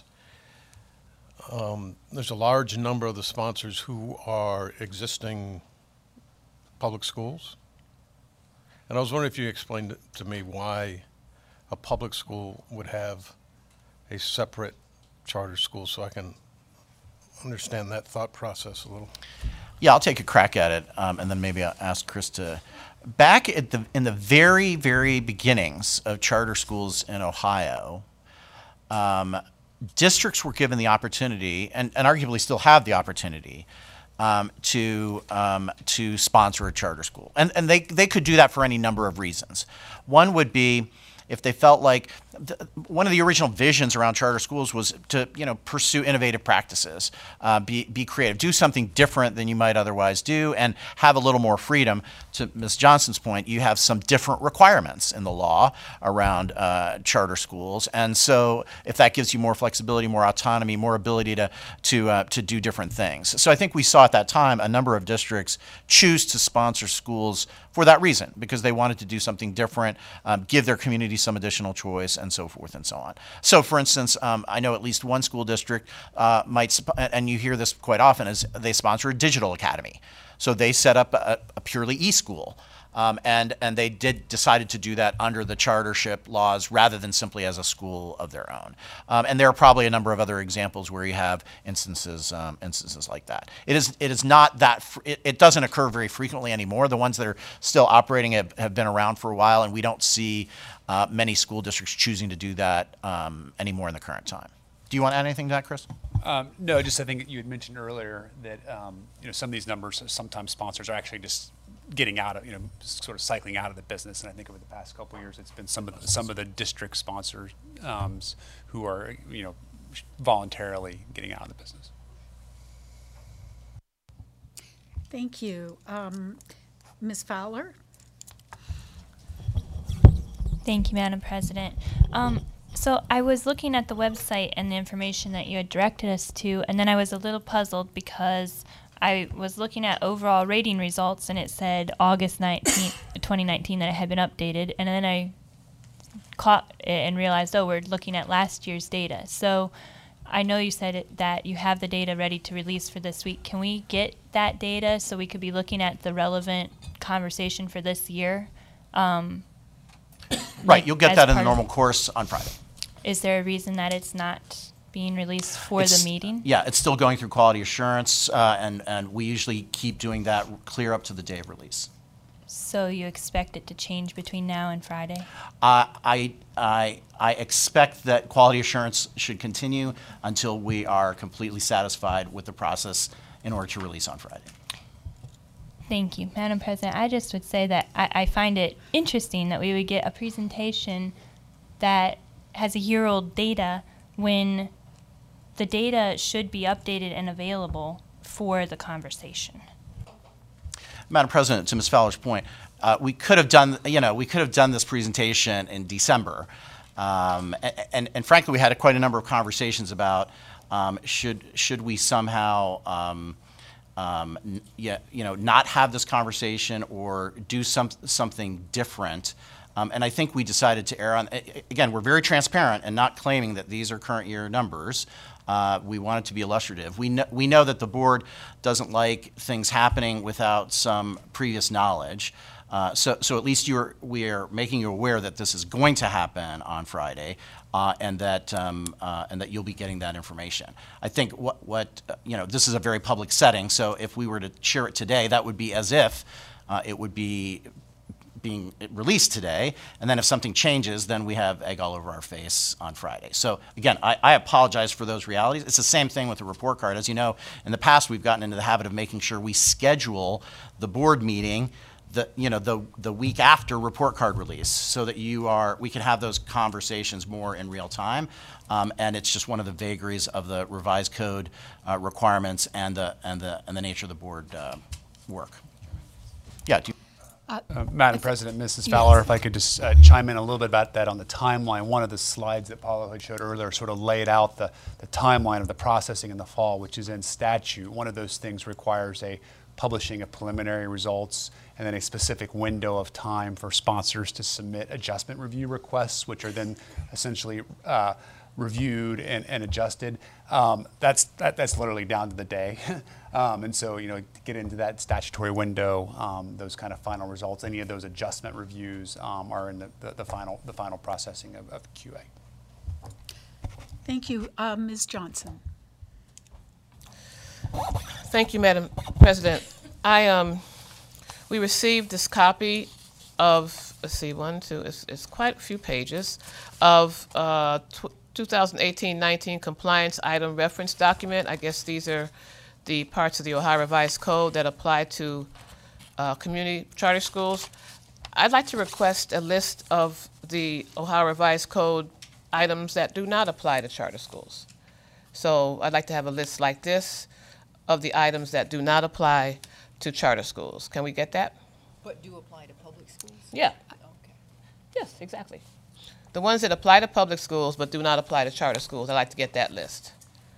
um, there's a large number of the sponsors who are existing public schools. And I was wondering if you explained it to me why a public school would have a separate charter school so I can understand that thought process a little. Yeah, I'll take a crack at it, um, and then maybe I'll ask Chris to. Back at the in the very, very beginnings of charter schools in Ohio, um, districts were given the opportunity, and, and arguably still have the opportunity, um, to um, to sponsor a charter school, and and they they could do that for any number of reasons. One would be if they felt like th- one of the original visions around charter schools was to, you know, pursue innovative practices, uh, be be creative, do something different than you might otherwise do, and have a little more freedom. To Miz Johnson's point, you have some different requirements in the law around uh, charter schools, and so if that gives you more flexibility, more autonomy, more ability to to uh, to do different things. So I think we saw at that time a number of districts choose to sponsor schools for that reason, because they wanted to do something different, um, give their community some additional choice, and so forth and so on. So, for instance, um, I know at least one school district uh, might, sp- and you hear this quite often, is they sponsor a digital academy. So they set up a, a purely e-school, um, and and they did decided to do that under the chartership laws rather than simply as a school of their own. Um, and there are probably a number of other examples where you have instances um, instances like that. It is it is not that fr- it, it doesn't occur very frequently anymore. The ones that are still operating have, have been around for a while, and we don't see uh, many school districts choosing to do that um, anymore in the current time. Do you want to add anything to that, Chris? Um, no, just I think you had mentioned earlier that um, you know, some of these numbers, sometimes sponsors are actually just getting out of, you know, sort of cycling out of the business. And I think over the past couple of years, it's been some of the, some of the district sponsors um, who are, you know, voluntarily getting out of the business. Thank you. Um, Miz Fowler? Thank you, Madam President. Um, so I was looking at the website and the information that you had directed us to, and then I was a little puzzled because I was looking at overall rating results, and it said August nineteenth, twenty nineteen that it had been updated, and then I caught it and realized, oh, we're looking at last year's data. So I know you said it, that you have the data ready to release for this week. Can we get that data so we could be looking at the relevant conversation for this year? Um, Right, you'll get as that in the part of- normal course on Friday. Is there a reason that it's not being released for It's- the meeting? Yeah, it's still going through quality assurance, uh, and, and we usually keep doing that clear up to the day of release. So you expect it to change between now and Friday? Uh, I, I, I expect that quality assurance should continue until we are completely satisfied with the process in order to release on Friday. Thank you, Madam President. I just would say that I, I find it interesting that we would get a presentation that has a year-old data when the data should be updated and available for the conversation. Madam President, to Miz Fowler's point, uh, we could have done, you know, we could have done this presentation in December. Um, a- and, and frankly, we had a, quite a number of conversations about um, should, should we somehow um, um, n- yeah, you know, not have this conversation or do some, something different. Um, and I think we decided to err on, a- a- again, we're very transparent and not claiming that these are current year numbers. Uh, we want it to be illustrative. We know, we know that the board doesn't like things happening without some previous knowledge. Uh, so, so at least you're, we are making you aware that this is going to happen on Friday, uh, and that um, uh, and that you'll be getting that information. I think what what uh, you know, this is a very public setting. So if we were to share it today, that would be as if uh, it would be being released today, and then if something changes, then we have egg all over our face on Friday. So again, I, I apologize for those realities. It's the same thing with the report card. As you know, in the past, we've gotten into the habit of making sure we schedule the board meeting the, you know, the, the week after report card release, so that you are, we can have those conversations more in real time. Um, and it's just one of the vagaries of the revised code uh, requirements and the, and the, and the nature of the board uh, work. Yeah, do you Uh, Madam President, Missus Fowler, if I could just uh, chime in a little bit about that on the timeline. One of the slides that Paulo had showed earlier sort of laid out the, the timeline of the processing in the fall, which is in statute. One of those things requires a publishing of preliminary results and then a specific window of time for sponsors to submit adjustment review requests, which are then essentially uh, reviewed and, and adjusted. Um, that's that, that's literally down to the day. um, and so, you know, to get into that statutory window, um, those kind of final results, any of those adjustment reviews um, are in the, the, the final the final processing of, of Q A. Thank you. Uh, Miz Johnson. Thank you, Madam President. I um, we received this copy of, let's see, one, two, it's, it's quite a few pages of uh, twenty eighteen nineteen compliance item reference document. I guess these are the parts of the Ohio Revised Code that apply to uh, community charter schools. I'd like to request a list of the Ohio Revised Code items that do not apply to charter schools. So I'd like to have a list like this of the items that do not apply to charter schools. Can we get that? But do apply to public schools? Yeah. Okay. Yes, exactly. The ones that apply to public schools but do not apply to charter schools, I'd like to get that list.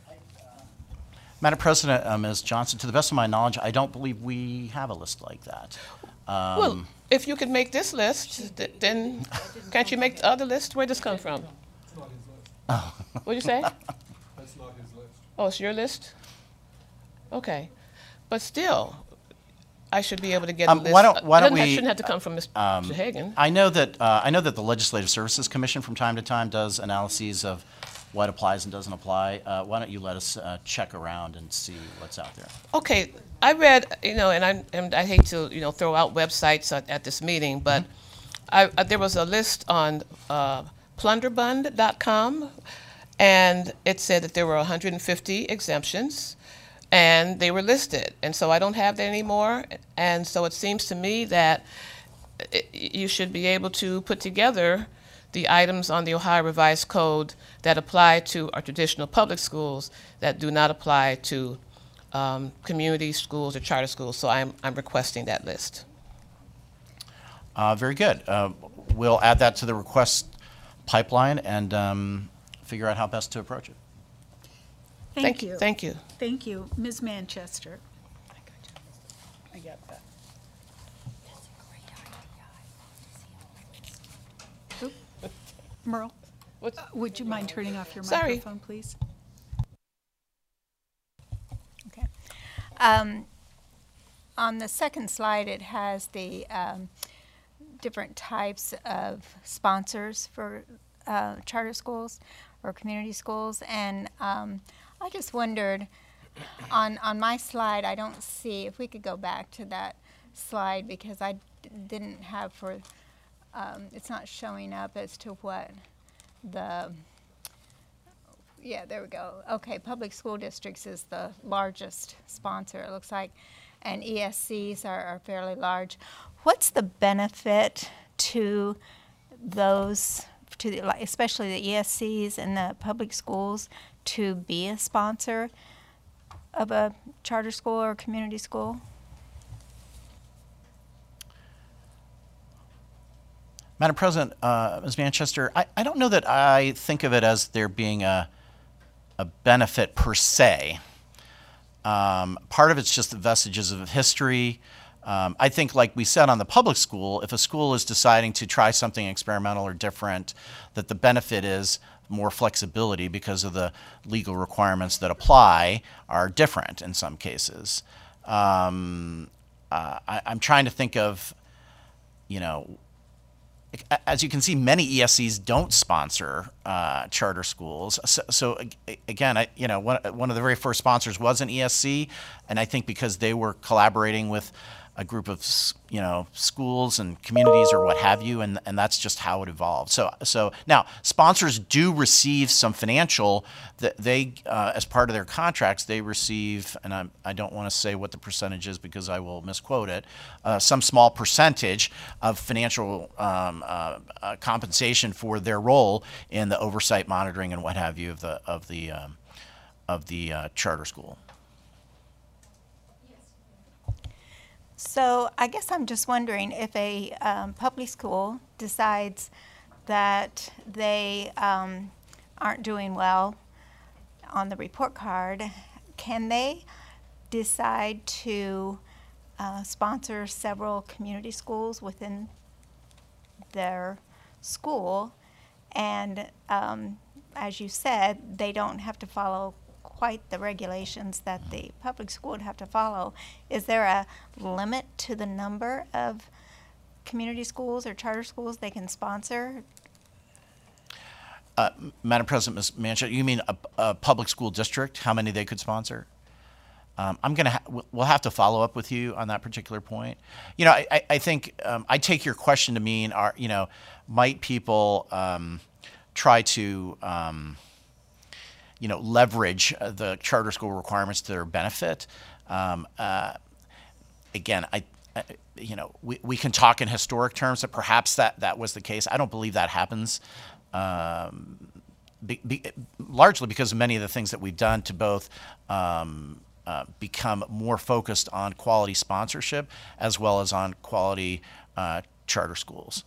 Madam President, uh, Miz Johnson, to the best of my knowledge, I don't believe we have a list like that. Um, Well, if you could make this list, th- then can't you make the other list? Where'd this come from? It's not his list. What'd you say? That's not his list. Oh, it's your list? Okay. But still, I should be able to get Um, a list. why don't- why don't Doesn't- That we, shouldn't have to come from Mister Um, Hagan. I know that uh, I know that the Legislative Services Commission from time to time does analyses of what applies and doesn't apply. Uh, why don't you let us uh, check around and see what's out there? Okay, I read, you know, and I, and I hate to, you know, throw out websites at, at this meeting, but I, uh, there was a list on uh, plunderbund dot com, and it said that there were one hundred fifty exemptions, and they were listed. And so I don't have that anymore, and so it seems to me that it, you should be able to put together the items on the Ohio Revised Code that apply to our traditional public schools that do not apply to um, community schools or charter schools. So I'm, I'm requesting that list. Uh, very good. Uh, we'll add that to the request pipeline and um, figure out how best to approach it. Thank, Thank you. you, thank you. Thank you. Miz Manchester. I got that. Oop. Merle, uh, would you mind turning off your Sorry. microphone, please? Okay. Um, on the second slide, it has the um, different types of sponsors for uh, charter schools or community schools. And um, I just wondered, on, on my slide, I don't see, if we could go back to that slide, because I d- didn't have for, um, it's not showing up as to what the, yeah, there we go. Okay, public school districts is the largest sponsor, it looks like, and E S Cs are, are fairly large. What's the benefit to those, to the, like, especially the E S Cs and the public schools, to be a sponsor of a charter school or community school? Madam President, uh, Miz Manchester, I, I don't know that I think of it as there being a, a benefit per se. Um, part of it's just the vestiges of history. Um, I think, like we said on the public school, if a school is deciding to try something experimental or different, that the benefit is more flexibility because of the legal requirements that apply are different in some cases. Um, uh, I, I'm trying to think of, you know, as you can see, many E S Cs don't sponsor uh, charter schools. So, so again, I, you know, one, one of the very first sponsors was an E S C, and I think because they were collaborating with a group of, you know, schools and communities or what have you, and and that's just how it evolved. So so now sponsors do receive some financial that they uh, as part of their contracts they receive, and I I don't want to say what the percentage is because I will misquote it. Uh, some small percentage of financial um, uh, uh, compensation for their role in the oversight, monitoring, and what have you of the of the um, of the uh, charter school. So I guess I'm just wondering if a um, public school decides that they um, aren't doing well on the report card, can they decide to uh, sponsor several community schools within their school? And um, as you said, they don't have to follow quite the regulations that the public school would have to follow. Is there a limit to the number of community schools or charter schools they can sponsor? Uh, Madam President, Miz Manchester, you mean a, a public school district, how many they could sponsor? Um, I'm gonna. Ha- we'll have to follow up with you on that particular point. You know, I, I, I think um, I take your question to mean, are you know, might people um, try to um, you know, leverage uh, the charter school requirements to their benefit. Um, uh, again, I, I, you know, we, we can talk in historic terms that perhaps that, that was the case. I don't believe that happens, um, be, be, largely because of many of the things that we've done to both um, uh, become more focused on quality sponsorship as well as on quality uh, charter schools.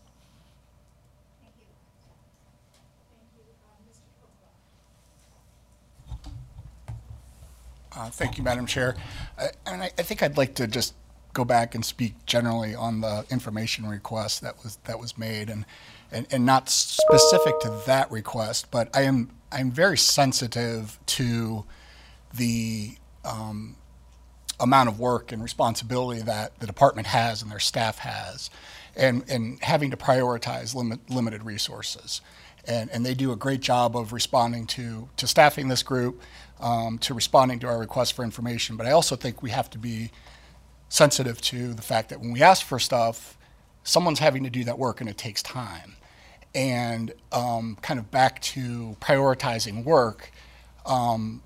Uh, thank you, Madam Chair. Uh, and I, I think I'd like to just go back and speak generally on the information request that was that was made, and, and, and not specific to that request, but I am I'm very sensitive to the um, amount of work and responsibility that the department has and their staff has, and, and having to prioritize limit, limited resources. And, and they do a great job of responding to, to staffing this group, um, to responding to our requests for information. But I also think we have to be sensitive to the fact that when we ask for stuff, someone's having to do that work and it takes time. And um, kind of back to prioritizing work, um,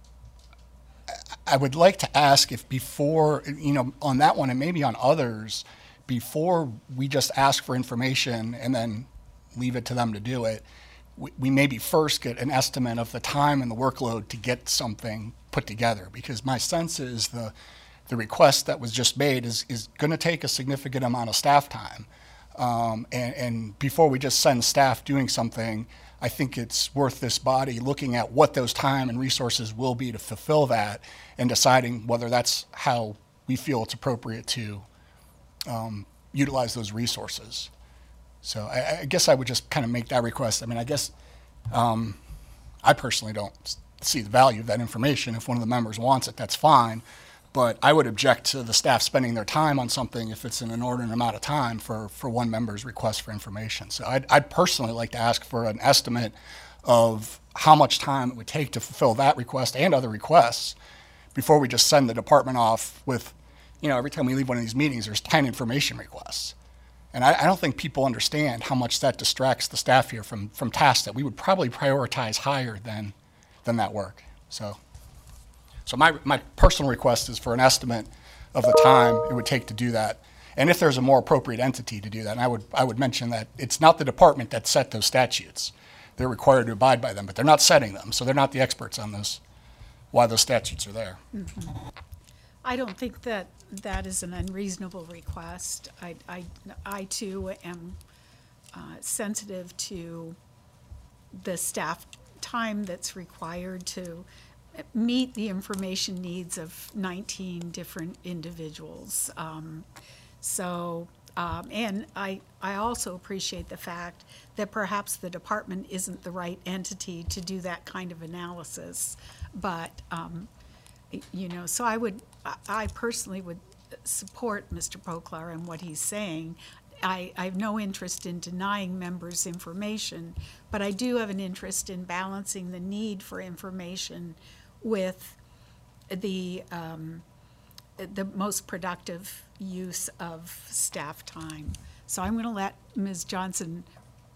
I would like to ask if before, you know, on that one and maybe on others, before we just ask for information and then leave it to them to do it, we, we maybe first get an estimate of the time and the workload to get something put together. Because my sense is the the request that was just made is, is going to take a significant amount of staff time. Um, and, and before we just send staff doing something, I think it's worth this body looking at what those time and resources will be to fulfill that and deciding whether that's how we feel it's appropriate to um, utilize those resources. So I, I guess I would just kind of make that request. I mean, I guess um, I personally don't see the value of that information. If one of the members wants it, that's fine. But I would object to the staff spending their time on something if it's an inordinate amount of time for, for one member's request for information. So I'd, I'd personally like to ask for an estimate of how much time it would take to fulfill that request and other requests before we just send the department off with, you know, every time we leave one of these meetings, there's ten information requests. And I, I don't think people understand how much that distracts the staff here from, from tasks that we would probably prioritize higher than, than that work. So, so my, my personal request is for an estimate of the time it would take to do that. And if there's a more appropriate entity to do that, and I would, I would mention that it's not the department that set those statutes. They're required to abide by them, but they're not setting them, so they're not the experts on those, why those statutes are there. Mm-hmm. I don't think that that is an unreasonable request. I, I, I too am uh, sensitive to the staff time that's required to meet the information needs of nineteen different individuals. Um, so, um, and I, I also appreciate the fact that perhaps the department isn't the right entity to do that kind of analysis. But, um, you know, so I would, I personally would support Mister Poklar and what he's saying. I, I have no interest in denying members information, but I do have an interest in balancing the need for information with the, um, the most productive use of staff time. So I'm going to let Miz Johnson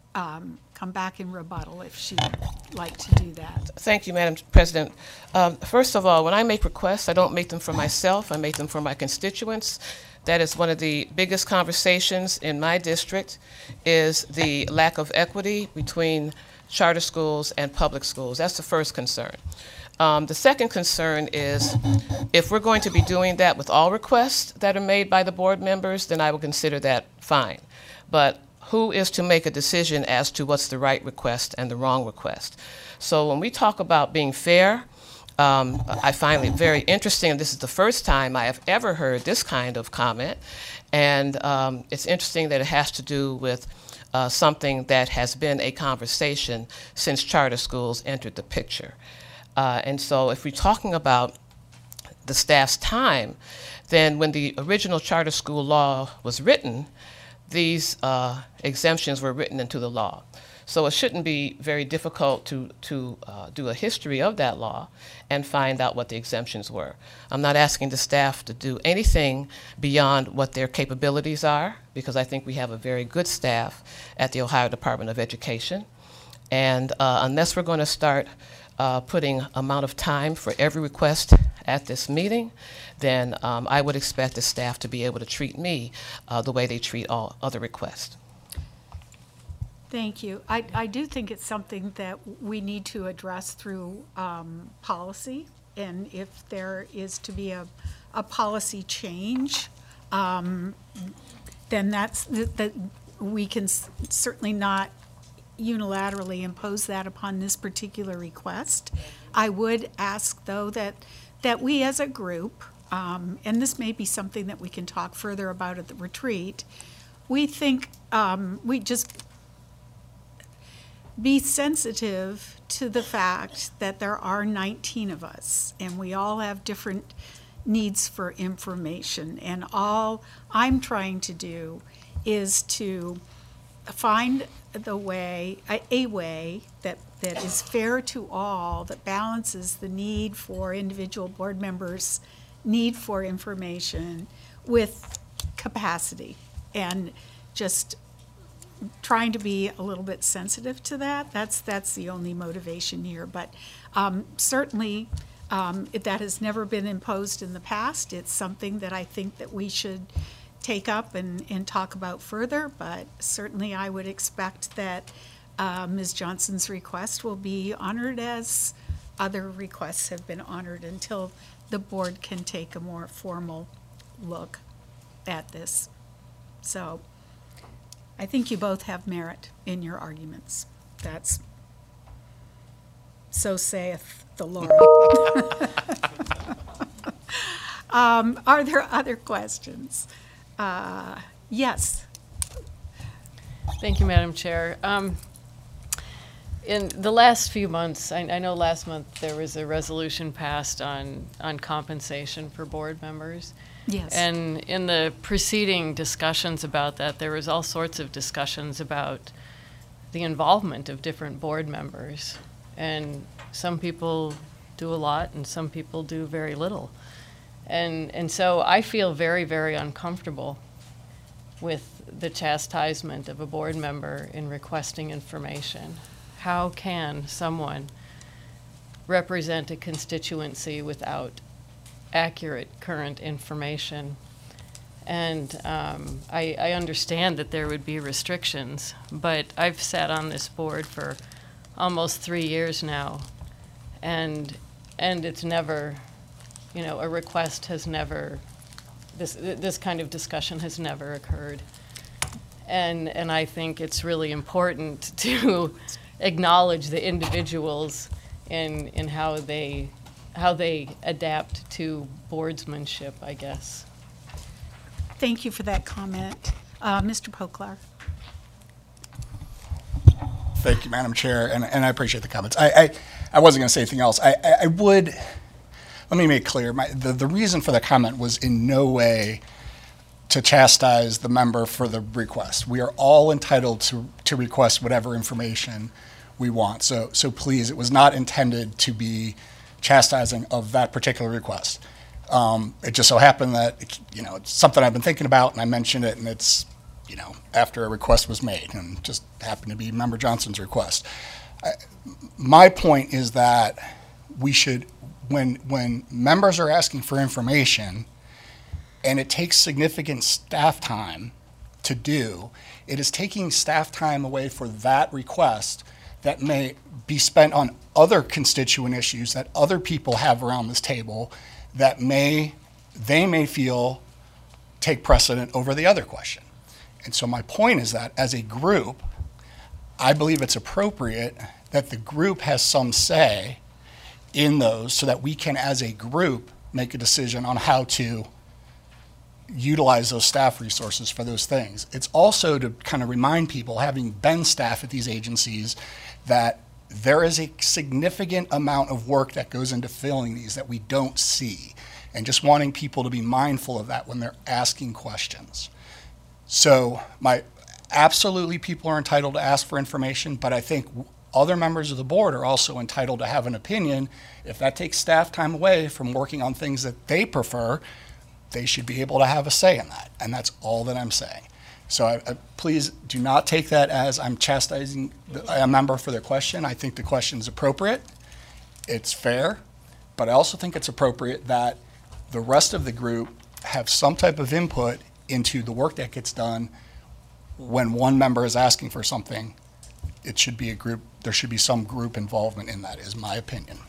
um, come back in rebuttal if she'd like to do that. Thank you, Madam President. Um, first of all, when I make requests, I don't make them for myself. I make them for my constituents. That is one of the biggest conversations in my district, is the lack of equity between charter schools and public schools. That's the first concern. Um, the second concern is, if we're going to be doing that with all requests that are made by the board members, then I will consider that fine. But who is to make a decision as to what's the right request and the wrong request? So when we talk about being fair, um, I find it very interesting. This is the first time I have ever heard this kind of comment. And um, it's interesting that it has to do with uh, something that has been a conversation since charter schools entered the picture. Uh, and so if we're talking about the staff's time, then when the original charter school law was written, these uh, exemptions were written into the law. So it shouldn't be very difficult to, to uh, do a history of that law and find out what the exemptions were. I'm not asking the staff to do anything beyond what their capabilities are, because I think we have a very good staff at the Ohio Department of Education. And uh, unless we're going to start uh, putting amount of time for every request at this meeting, then um, I would expect the staff to be able to treat me uh, the way they treat all other requests. Thank you. I, I do think it's something that we need to address through um, policy, and if there is to be a, a policy change, um, then that's that we can s certainly not unilaterally impose that upon this particular request. I would ask, though, that that we as a group, um, and this may be something that we can talk further about at the retreat, we think um, we just be sensitive to the fact that there are nineteen of us, and we all have different needs for information. And all I'm trying to do is to find the way, a, a way that, that is fair to all, that balances the need for individual board members' need for information with capacity, and just trying to be a little bit sensitive to that. That's that's the only motivation here. But um, certainly um, it, that has never been imposed in the past. It's something that I think that we should take up and, and talk about further. But certainly I would expect that uh, Miz Johnson's request will be honored as other requests have been honored, until the board can take a more formal look at this. So I think you both have merit in your arguments. That's, so saith the Lord. um, are there other questions? Uh, yes. Thank you, Madam Chair. Um, in the last few months, I, I know last month there was a resolution passed on, on compensation for board members. Yes. And in the preceding discussions about that, there was all sorts of discussions about the involvement of different board members. And some people do a lot and some people do very little. And, and so I feel very, very uncomfortable with the chastisement of a board member in requesting information. How can someone represent a constituency without accurate current information? And um, I, I understand that there would be restrictions, but I've sat on this board for almost three years now, and and it's never, you know, a request has never, this this kind of discussion has never occurred. And and I think it's really important to acknowledge the individuals in in how they how they adapt to boardsmanship, I guess. Thank you for that comment. Uh, Mister Poklar. Thank you, Madam Chair, and, and I appreciate the comments. I, I, I wasn't going to say anything else. I, I, I would, let me make clear, my, the, the reason for the comment was in no way to chastise the member for the request. We are all entitled to, to request whatever information we want. So, so please, it was not intended to be chastising of that particular request. Um, it just so happened that, you know, it's something I've been thinking about, and I mentioned it, and it's, you know, after a request was made, and just happened to be Member Johnson's request. I, my point is that we should, when when members are asking for information, and it takes significant staff time to do, it is taking staff time away for that request that may be spent on other constituent issues that other people have around this table that may, they may feel take precedent over the other question. And so my point is that as a group, I believe it's appropriate that the group has some say in those so that we can, as a group, make a decision on how to utilize those staff resources for those things. It's also to kind of remind people, having been staff at these agencies, that there is a significant amount of work that goes into filling these that we don't see, and just wanting people to be mindful of that when they're asking questions. So my absolutely people are entitled to ask for information, but I think other members of the board are also entitled to have an opinion. If that takes staff time away from working on things that they prefer, they should be able to have a say in that, and that's all that I'm saying. So I, I, please do not take that as I'm chastising the, a member for their question. I think the question is appropriate, it's fair, but I also think it's appropriate that the rest of the group have some type of input into the work that gets done. When one member is asking for something, it should be a group, there should be some group involvement in that, is my opinion.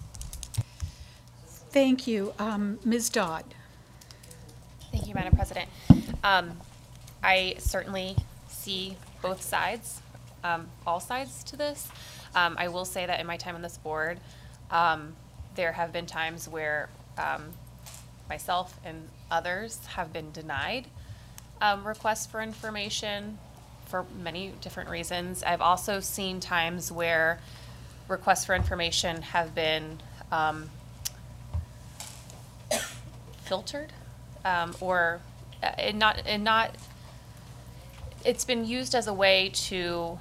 Thank you. Um, Miz Dodd. Thank you, Madam President. Um, I certainly see both sides, um, all sides to this. Um, I will say that in my time on this board, um, there have been times where um, myself and others have been denied um, requests for information for many different reasons. I've also seen times where requests for information have been um, filtered um, or uh, and not and not. It's been used as a way to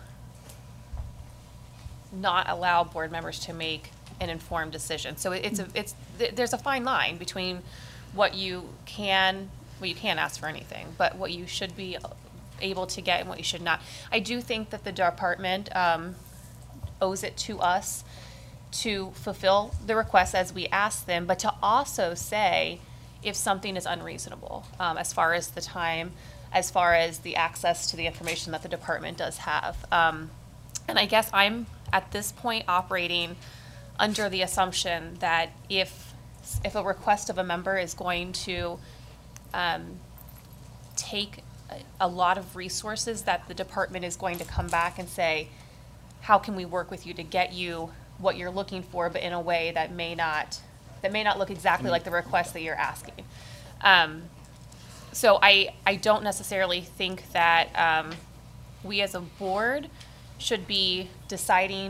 not allow board members to make an informed decision. So it's a, it's there's a fine line between what you can, well, you can't ask for anything, but what you should be able to get and what you should not. I do think that the department um, owes it to us to fulfill the requests as we ask them, but to also say if something is unreasonable um, as far as the time, as far as the access to the information that the department does have. Um, and I guess I'm at this point operating under the assumption that if if a request of a member is going to um, take a, a lot of resources, that the department is going to come back and say, how can we work with you to get you what you're looking for, but in a way that may not that may not look exactly like the request that you're asking. Um, So I, I don't necessarily think that um, we as a board should be deciding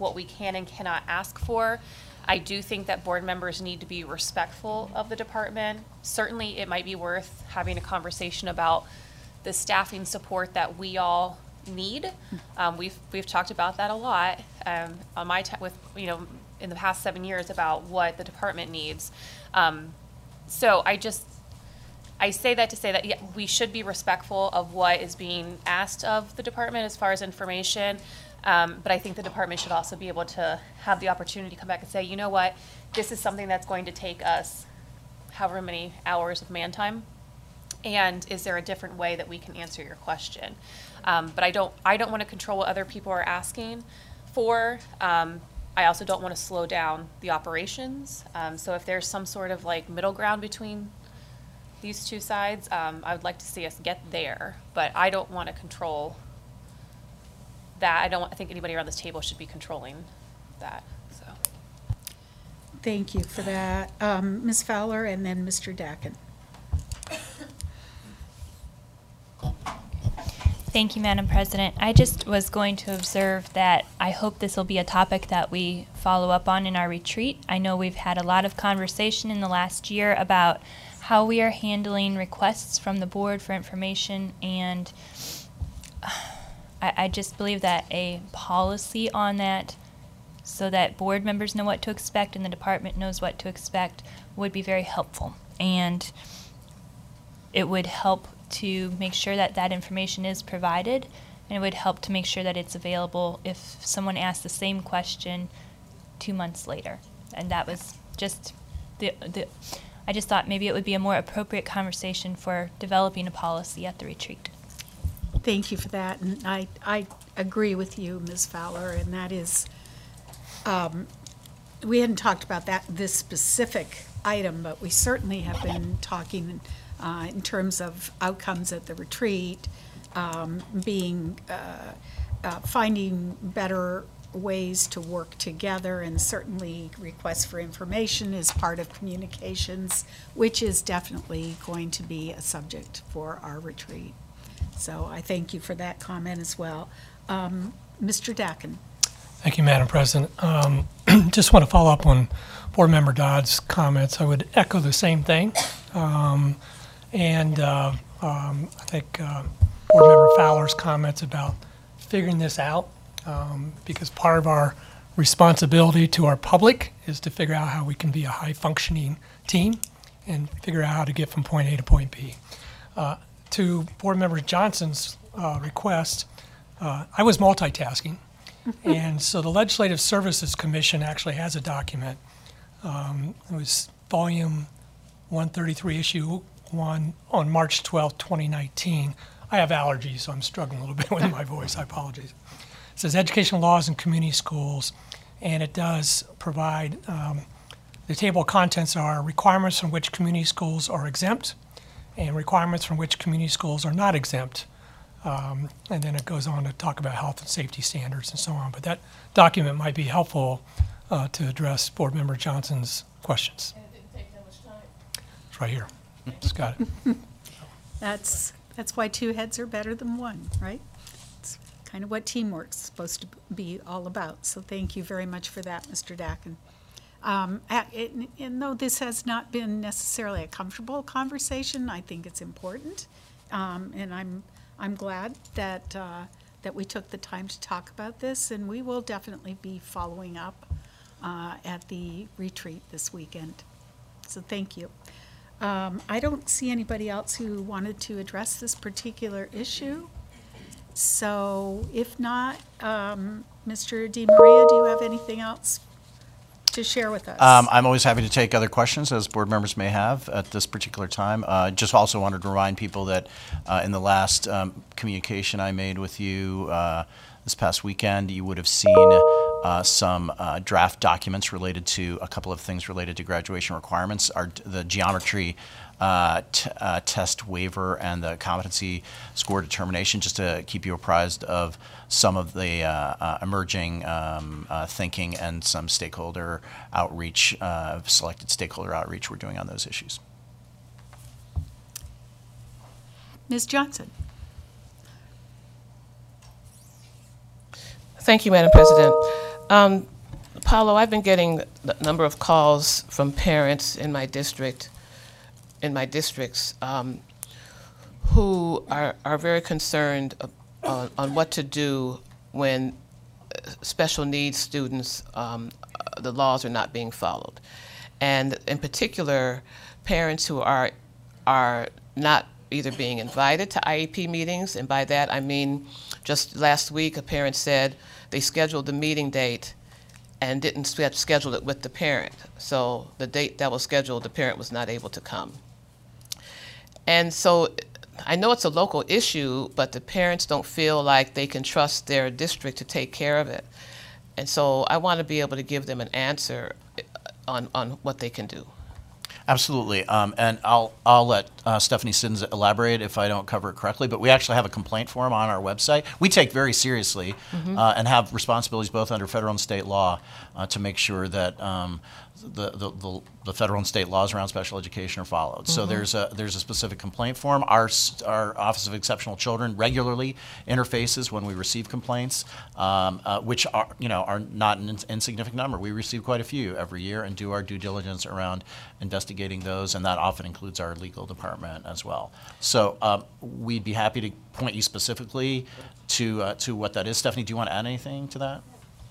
what we can and cannot ask for. I do think that board members need to be respectful of the department. Certainly, it might be worth having a conversation about the staffing support that we all need. Um, we've we've talked about that a lot um, on my time with you know in the past seven years about what the department needs. Um, so I just I say that to say that yeah, we should be respectful of what is being asked of the department as far as information. Um, but I think the department should also be able to have the opportunity to come back and say, you know what, this is something that's going to take us however many hours of man time, and is there a different way that we can answer your question? Um, but I don't, I don't want to control what other people are asking for. Um, I also don't want to slow down the operations. Um, so if there's some sort of like middle ground between these two sides, um, I would like to see us get there. But I don't want to control that. I don't I think anybody around this table should be controlling that. So, Thank you for that. Um, Miz Fowler and then Mister Dakin. Thank you, Madam President. I just was going to observe that I hope this will be a topic that we follow up on in our retreat. I know we've had a lot of conversation in the last year about how we are handling requests from the board for information, and I, I just believe that a policy on that so that board members know what to expect and the department knows what to expect would be very helpful. And it would help to make sure that that information is provided, and it would help to make sure that it's available if someone asks the same question two months later. And that was just the, the I just thought maybe it would be a more appropriate conversation for developing a policy at the retreat. Thank you for that, and I, I agree with you, Miz Fowler, and that is, um, we hadn't talked about that, this specific item, but we certainly have been talking uh, in terms of outcomes at the retreat, um, being, uh, uh, finding better ways to work together, and certainly requests for information is part of communications, which is definitely going to be a subject for our retreat. So I thank you for that comment as well. Um, Mister Dakin. Thank you, Madam President. Um, just want to follow up on Board Member Dodd's comments. I would echo the same thing. Um, and uh, um, I think uh, Board Member Fowler's comments about figuring this out, um, because part of our responsibility to our public is to figure out how we can be a high-functioning team and figure out how to get from point A to point B. Uh, to Board Member Johnson's uh, request, uh, I was multitasking. And so the Legislative Services Commission actually has a document. Um, it was volume one thirty-three, issue one, on March twelfth, twenty nineteen. I have allergies, so I'm struggling a little bit with my voice. I apologize. It says Educational Laws in Community Schools, and it does provide, um, the table of contents are requirements from which community schools are exempt and requirements from which community schools are not exempt. Um, and then it goes on to talk about health and safety standards and so on. But that document might be helpful uh, to address Board Member Johnson's questions. And it didn't take that much time. It's right here. It's got it. That's, that's why two heads are better than one, right? It's kind of what teamwork's supposed to be all about. So thank you very much for that, Mister Dakin. Um, and, and though this has not been necessarily a comfortable conversation, I think it's important. Um, and I'm I'm glad that uh, that we took the time to talk about this, and we will definitely be following up uh, at the retreat this weekend. So thank you. Um, I don't see anybody else who wanted to address this particular issue. So if not, um, Mister DiMaria, do you have anything else to share with us? Um, I'm always happy to take other questions as board members may have at this particular time. Uh, just also wanted to remind people that uh, in the last um, communication I made with you uh, this past weekend, you would have seen uh, some uh, draft documents related to a couple of things related to graduation requirements. Our, the geometry uh, t uh, test waiver and the competency score determination, just to keep you apprised of some of the uh, uh, emerging um, uh, thinking and some stakeholder outreach, uh, selected stakeholder outreach we're doing on those issues. Miz Johnson. Thank you, Madam President. Um, Paulo, I've been getting a number of calls from parents in my district, in my districts, um, who are, are very concerned on, on what to do when special needs students, um, the laws are not being followed. And in particular, parents who are, are not either being invited to I E P meetings, and by that I mean just last week a parent said they scheduled the meeting date and didn't sch- schedule it with the parent. So the date that was scheduled, the parent was not able to come. And so I know it's a local issue, but the parents don't feel like they can trust their district to take care of it. And so I want to be able to give them an answer on, on what they can do. Absolutely, um, and I'll I'll let uh, Stephanie Siddons elaborate if I don't cover it correctly. But we actually have a complaint form on our website. We take very seriously Mhm. uh, and have responsibilities both under federal and state law uh, to make sure that um, the, the the the federal and state laws around special education are followed. So Mhm. there's a there's a specific complaint form. Our s- our Office of Exceptional Children regularly interfaces when we receive complaints, um, uh, which are you know are not an ins- insignificant number. We receive quite a few every year and do our due diligence around investigating those, and that often includes our legal department as well. So um, we'd be happy to point you specifically to uh, to what that is. Stephanie, do you want to add anything to that?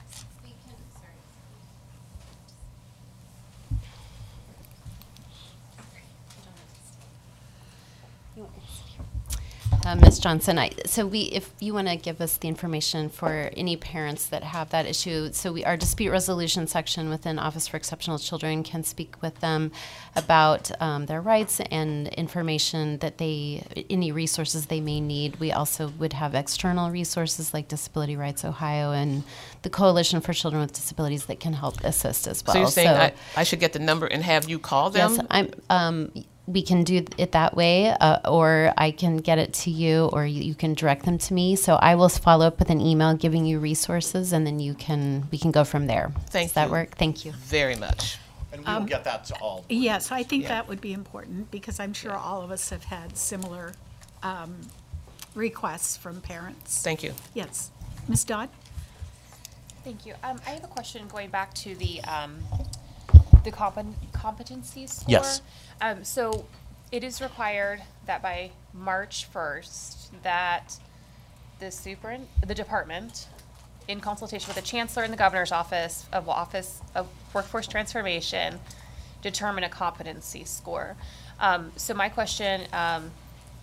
Uh, Miz Johnson, I, so we, if you want to give us the information for any parents that have that issue, so we, our dispute resolution section within Office for Exceptional Children can speak with them about um, their rights and information that they, any resources they may need. We also would have external resources like Disability Rights Ohio and the Coalition for Children with Disabilities that can help assist as well. So you're saying I, I should get the number and have you call them? Yes, I'm. Um, we can do it that way, uh, or I can get it to you, or you, you can direct them to me. So I will follow up with an email giving you resources, and then you can we can go from there. Thank Does that you. work? Thank you. Very much. And we will Um, get that to all. Yes, I think Yeah. that would be important, because I'm sure all of us have had similar um, requests from parents. Thank you. Yes. Miz Dodd? Thank you. Um, I have a question going back to the, um, the compet- competency score. Yes. Um, so it is required that by March first, that the superin, the department, in consultation with the chancellor and the governor's office of Office of Workforce Transformation, determine a competency score. Um, so my question, um,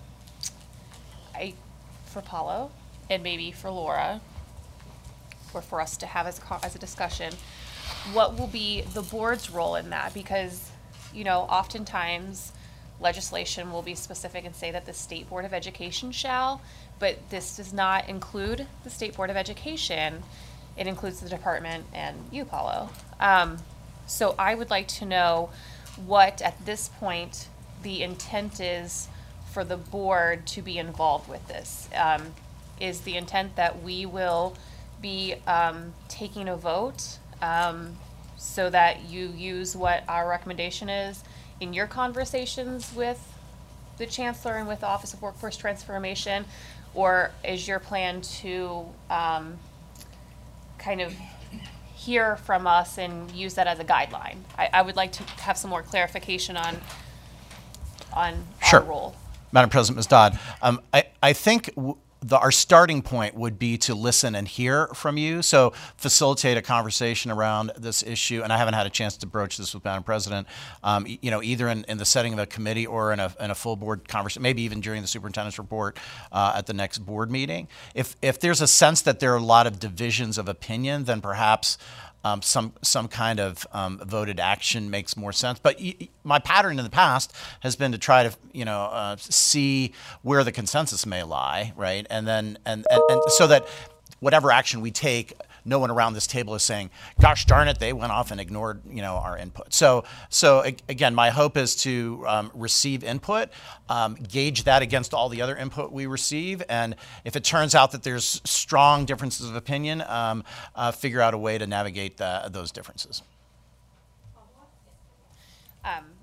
I, for Paulo, and maybe for Laura, or for us to have as a, co- as a discussion, what will be the board's role in that? Because, you know, oftentimes legislation will be specific and say that the State Board of Education shall, but this does not include the State Board of Education. It includes the department and you, Paulo. Um, so I would like to know what, at this point, the intent is for the board to be involved with this. Um, is the intent that we will be um, taking a vote um, so that you use what our recommendation is in your conversations with the chancellor and with the Office of Workforce Transformation, or is your plan to um, kind of hear from us and use that as a guideline? I, I would like to have some more clarification on on Sure. our role. Madam President, Miz Dodd, um, I, I think w- the, our starting point would be to listen and hear from you. So facilitate a conversation around this issue. And I haven't had a chance to broach this with Madam President, um, y- you know, either in, in the setting of a committee or in a, in a full board conversation, maybe even during the superintendent's report uh, at the next board meeting. If, if there's a sense that there are a lot of divisions of opinion, then perhaps Um, some some kind of um, voted action makes more sense. But y- y- my pattern in the past has been to try to you know uh, see where the consensus may lie, right? And then and, and and so that whatever action we take, no one around this table is saying, "Gosh darn it, they went off and ignored you know our input." So so a- again, my hope is to um, receive input, um, gauge that against all the other input we receive, and if it turns out that there's strong differences of opinion, um, uh, figure out a way to navigate the, those differences. Um,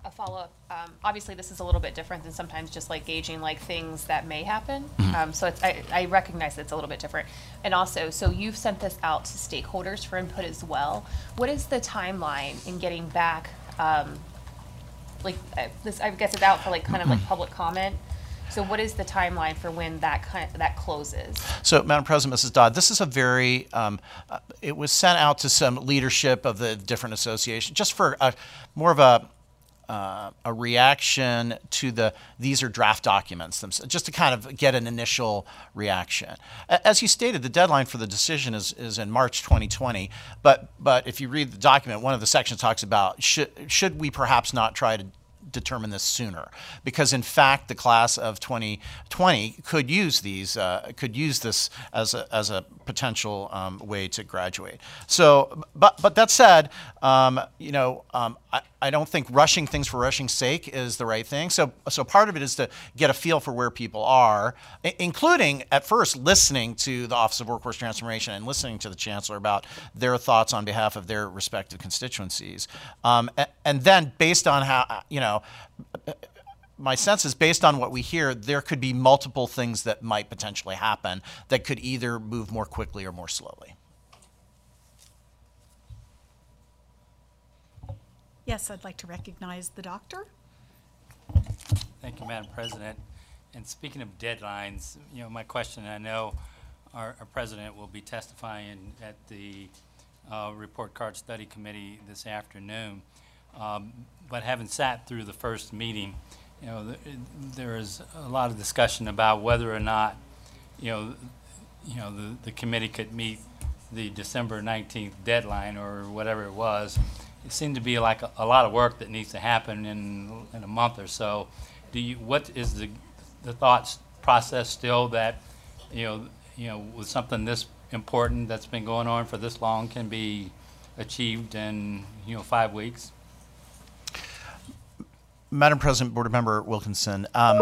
a follow-up. Um, obviously, this is a little bit different than sometimes just like gauging like things that may happen. Mhm. Um, so it's, I, I recognize that it's a little bit different. And also, so you've sent this out to stakeholders for input as well. What is the timeline in getting back? Um, like uh, this, I guess it's out for like kind of like public comment. So what is the timeline for when that kind that closes? So, Madam President, Missus Dodd, this is a very, um, uh, it was sent out to some leadership of the different associations, just for a, more of a, uh, a reaction to the, these are draft documents, themselves, just to kind of get an initial reaction. A- As you stated, the deadline for the decision is, is in March twenty twenty, but, but if you read the document, one of the sections talks about, should, should we perhaps not try to determine this sooner, because in fact the class of twenty twenty could use these uh, could use this as a as a potential um, way to graduate. So, but but that said, um, you know, um, I, I don't think rushing things for rushing's sake is the right thing. So so part of it is to get a feel for where people are, I- including at first listening to the Office of Workforce Transformation and listening to the Chancellor about their thoughts on behalf of their respective constituencies, um, and, and then based on how you know. My sense is based on what we hear, there could be multiple things that might potentially happen that could either move more quickly or more slowly. Yes, I'd like to recognize the doctor. Thank you, Madam President. And speaking of deadlines, you know, my question, I know our, our president will be testifying at the uh, Report Card Study Committee this afternoon. Um, but having sat through the first meeting, you know, th there is a lot of discussion about whether or not, you know, you know, the, the committee could meet the December nineteenth deadline or whatever it was. It seemed to be like a, a lot of work that needs to happen in in a month or so. Do you? What is the the thoughts process still that, you know, you know, with something this important that's been going on for this long can be achieved in, you know, five weeks? Madam President, Board Member Wilkinson, um,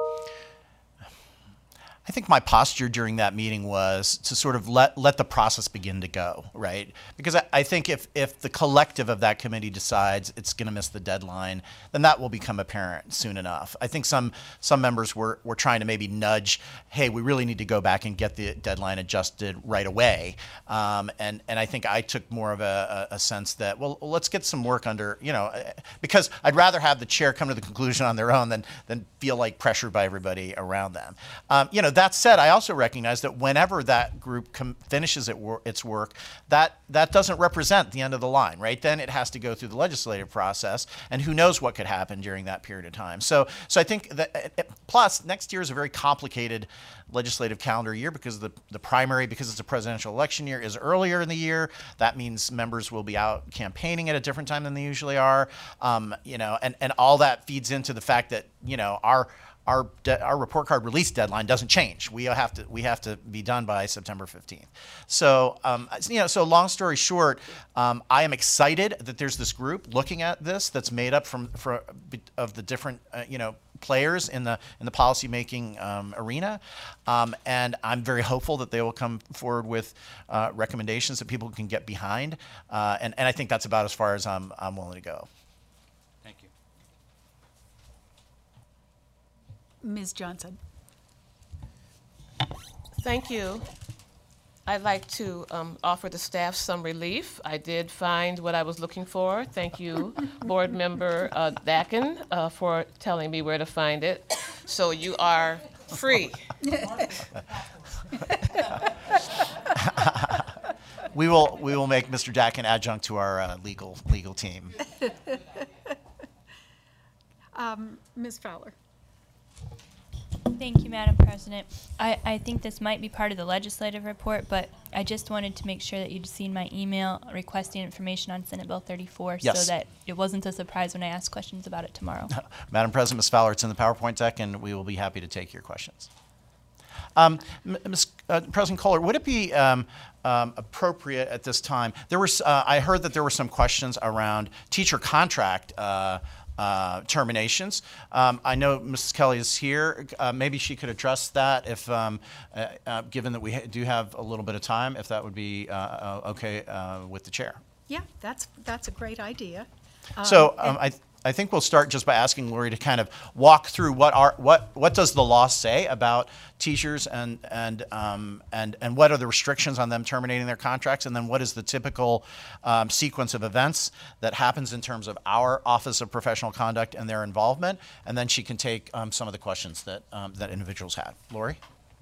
I think my posture during that meeting was to sort of let let the process begin to go, right? Because I, I think if, if the collective of that committee decides it's going to miss the deadline, then that will become apparent soon enough. I think some some members were, were trying to maybe nudge, hey, we really need to go back and get the deadline adjusted right away. Um, and, and I think I took more of a, a, a sense that, well, let's get some work under, you know, because I'd rather have the chair come to the conclusion on their own than, than feel like pressured by everybody around them. Um, you know, that said, I also recognize that whenever that group com- finishes it wor- its work, that that doesn't represent the end of the line, right? Then it has to go through the legislative process, and who knows what could happen during that period of time. So, so I think that uh, plus next year is a very complicated legislative calendar year because the the primary, because it's a presidential election year, is earlier in the year. That means members will be out campaigning at a different time than they usually are. Um, you know, and and all that feeds into the fact that you know our Our, de- our report card release deadline doesn't change. We have to we have to be done by September fifteenth. So um, you know, so long story short, um, I am excited that there's this group looking at this that's made up from, from of the different uh, you know players in the in the policy making um, arena, um, and I'm very hopeful that they will come forward with uh, recommendations that people can get behind, uh, and and I think that's about as far as I'm I'm willing to go. Miz Johnson. Thank you. I'd like to um, offer the staff some relief. I did find what I was looking for. Thank you, Board Member uh, Dakin, uh, for telling me where to find it. So you are free. we will we will make Mister Dakin adjunct to our uh, legal legal team. um, Miz Fowler. Thank you, Madam President. I, I think this might be part of the legislative report, but I just wanted to make sure that you'd seen my email requesting information on Senate Bill thirty-four Yes. so that it wasn't a surprise when I asked questions about it tomorrow. Madam President, Miz Fowler, it's in the PowerPoint deck, and we will be happy to take your questions. Um, Miz Uh, President Kohler, would it be um, um, appropriate at this time? There was uh, I heard that there were some questions around teacher contract uh, Uh, terminations. Um, I know Missus Kelly is here. Uh, maybe she could address that if, um, uh, uh, given that we ha- do have a little bit of time, if that would be uh, uh, okay uh, with the chair. Yeah, that's that's a great idea. Um, So um, and- I I think we'll start just by asking Lori to kind of walk through what are what what does the law say about teachers and and um, and and what are the restrictions on them terminating their contracts, and then what is the typical um, sequence of events that happens in terms of our Office of Professional Conduct and their involvement, and then she can take um, some of the questions that um, that individuals had. Lori.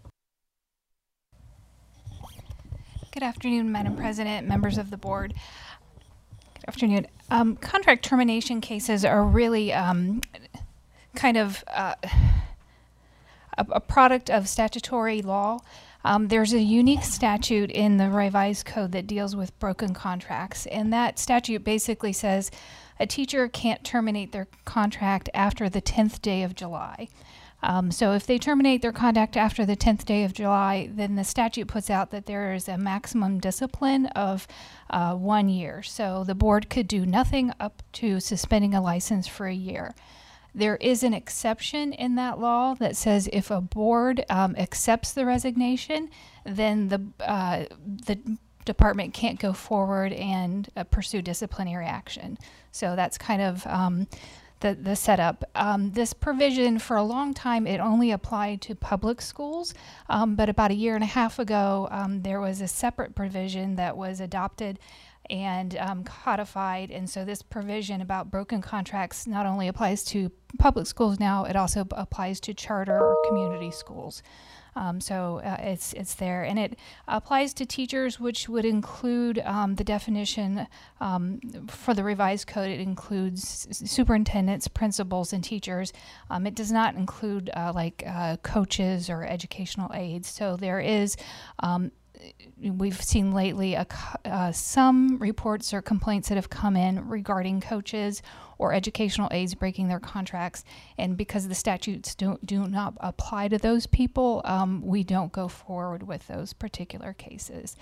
Good afternoon, Madam President, members of the board. Good afternoon. Um, contract termination cases are really um, kind of uh, a, a product of statutory law. Um, there's a unique statute in the revised code that deals with broken contracts, and that statute basically says a teacher can't terminate their contract after the tenth day of July. Um, so if they terminate their contract after the tenth day of July, then the statute puts out that there is a maximum discipline of uh, one year. So the board could do nothing up to suspending a license for a year. There is an exception in that law that says if a board um, accepts the resignation, then the uh, the department can't go forward and uh, pursue disciplinary action. So that's kind of um, the, the setup. Um, this provision, for a long time, it only applied to public schools, um, but about a year and a half ago, um, there was a separate provision that was adopted and um, codified, and so this provision about broken contracts not only applies to public schools now, it also b- applies to charter or community schools. Um, so uh, it's it's there, and it applies to teachers, which would include um, the definition um, for the revised code. It includes superintendents, principals, and teachers. Um, it does not include uh, like uh, coaches or educational aides. So there is. Um, We've seen lately a, uh, some reports or complaints that have come in regarding coaches or educational aides breaking their contracts, and because the statutes don't do not apply to those people, um, we don't go forward with those particular cases.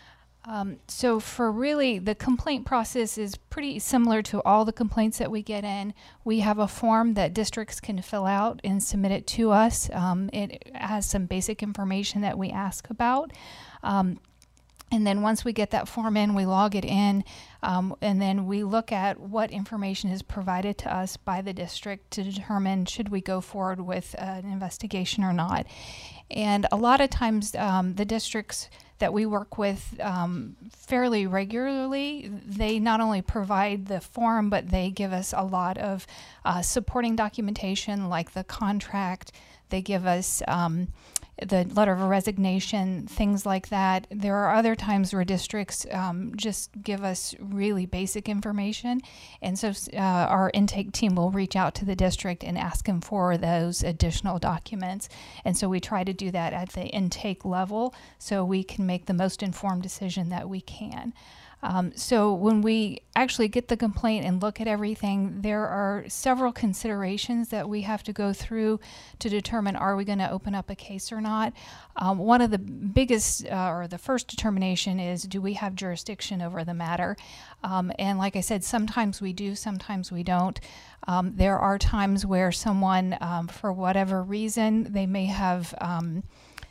Um, so for really, the complaint process is pretty similar to all the complaints that we get in. We have a form that districts can fill out and submit it to us. Um, it has some basic information that we ask about. Um, and then once we get that form in, we log it in, um, and then we look at what information is provided to us by the district to determine should we go forward with uh, an investigation or not. And a lot of times um, the districts that we work with um, fairly regularly, they not only provide the form, but they give us a lot of uh, supporting documentation like the contract. They give us um, the letter of resignation, things like that. There are other times where districts um, just give us really basic information, and so uh, our intake team will reach out to the district and ask them for those additional documents, and so we try to do that at the intake level so we can make the most informed decision that we can. Um, so when we actually get the complaint and look at everything, there are several considerations that we have to go through to determine are we going to open up a case or not. Um, one of the biggest uh, or the first determination is, do we have jurisdiction over the matter? Um, and like I said, sometimes we do, sometimes we don't. Um, there are times where someone, um, for whatever reason, they may have um,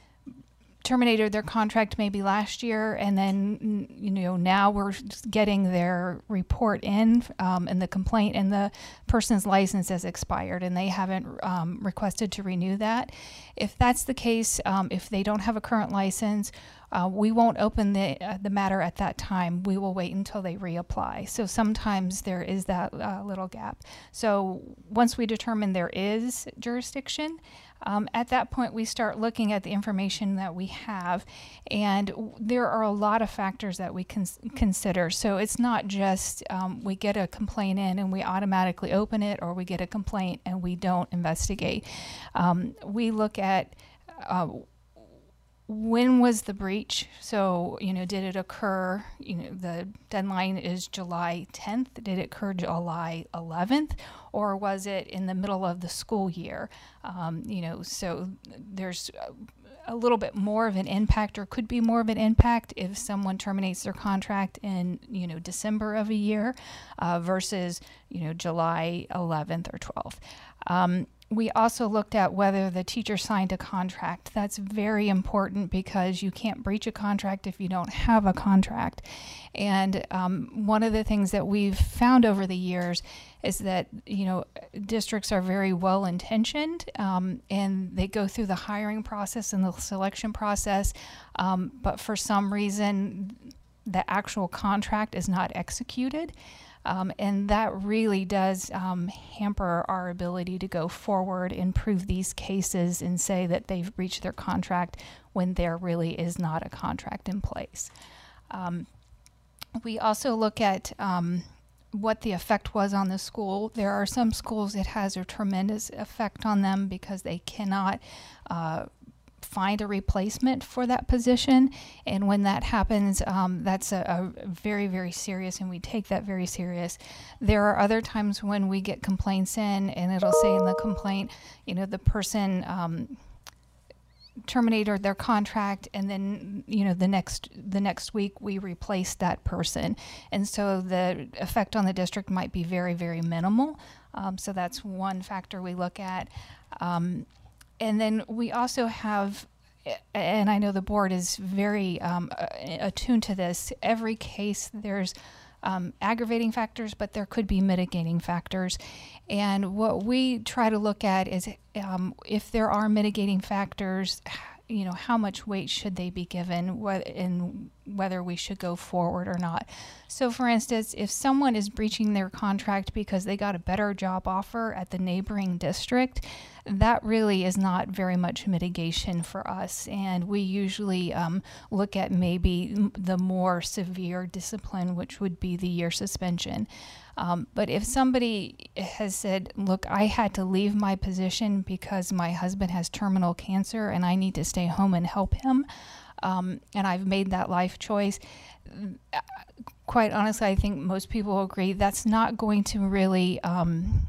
terminated their contract maybe last year, and then, you know, now we're getting their report in um, and the complaint, and the person's license has expired and they haven't um, requested to renew that. If that's the case, um, if they don't have a current license, uh, we won't open the uh, the matter at that time. We will wait until they reapply. So sometimes there is that uh, little gap. So once we determine there is jurisdiction, Um, at that point, we start looking at the information that we have, and w- there are a lot of factors that we can consider. So it's not just um, we get a complaint in and we automatically open it, or we get a complaint and we don't investigate. Um, we look at uh, when was the breach? So, you know, did it occur, you know, the deadline is July tenth. Did it occur July eleventh? Or was it in the middle of the school year? Um, you know, so there's a little bit more of an impact, or could be more of an impact, if someone terminates their contract in, you know, December of a year uh, versus, you know, July eleventh or twelfth. Um, we also looked at whether the teacher signed a contract. That's very important because you can't breach a contract if you don't have a contract. And um, one of the things that we've found over the years is that, you know, districts are very well intentioned um, and they go through the hiring process and the selection process, um, but for some reason the actual contract is not executed. Um, and that really does um, hamper our ability to go forward and prove these cases and say that they've breached their contract when there really is not a contract in place. Um, we also look at um, what the effect was on the school. There are some schools it has a tremendous effect on them because they cannot uh, find a replacement for that position, and when that happens, um, that's a, a very, very serious, and we take that very serious. There are other times when we get complaints in, and it'll say in the complaint, you know, the person um, terminated their contract, and then, you know, the next the next week we replaced that person, and so the effect on the district might be very, very minimal. Um, so that's one factor we look at. Um, And then we also have, and I know the board is very um, attuned to this, every case there's um, aggravating factors, but there could be mitigating factors. And what we try to look at is um, if there are mitigating factors, you know, how much weight should they be given, wh- and whether we should go forward or not. So for instance, if someone is breaching their contract because they got a better job offer at the neighboring district, that really is not very much mitigation for us. And we usually um, look at maybe m- the more severe discipline, which would be the year suspension. Um, but if somebody has said, look, I had to leave my position because my husband has terminal cancer and I need to stay home and help him, um, and I've made that life choice, quite honestly, I think most people agree that's not going to really, um,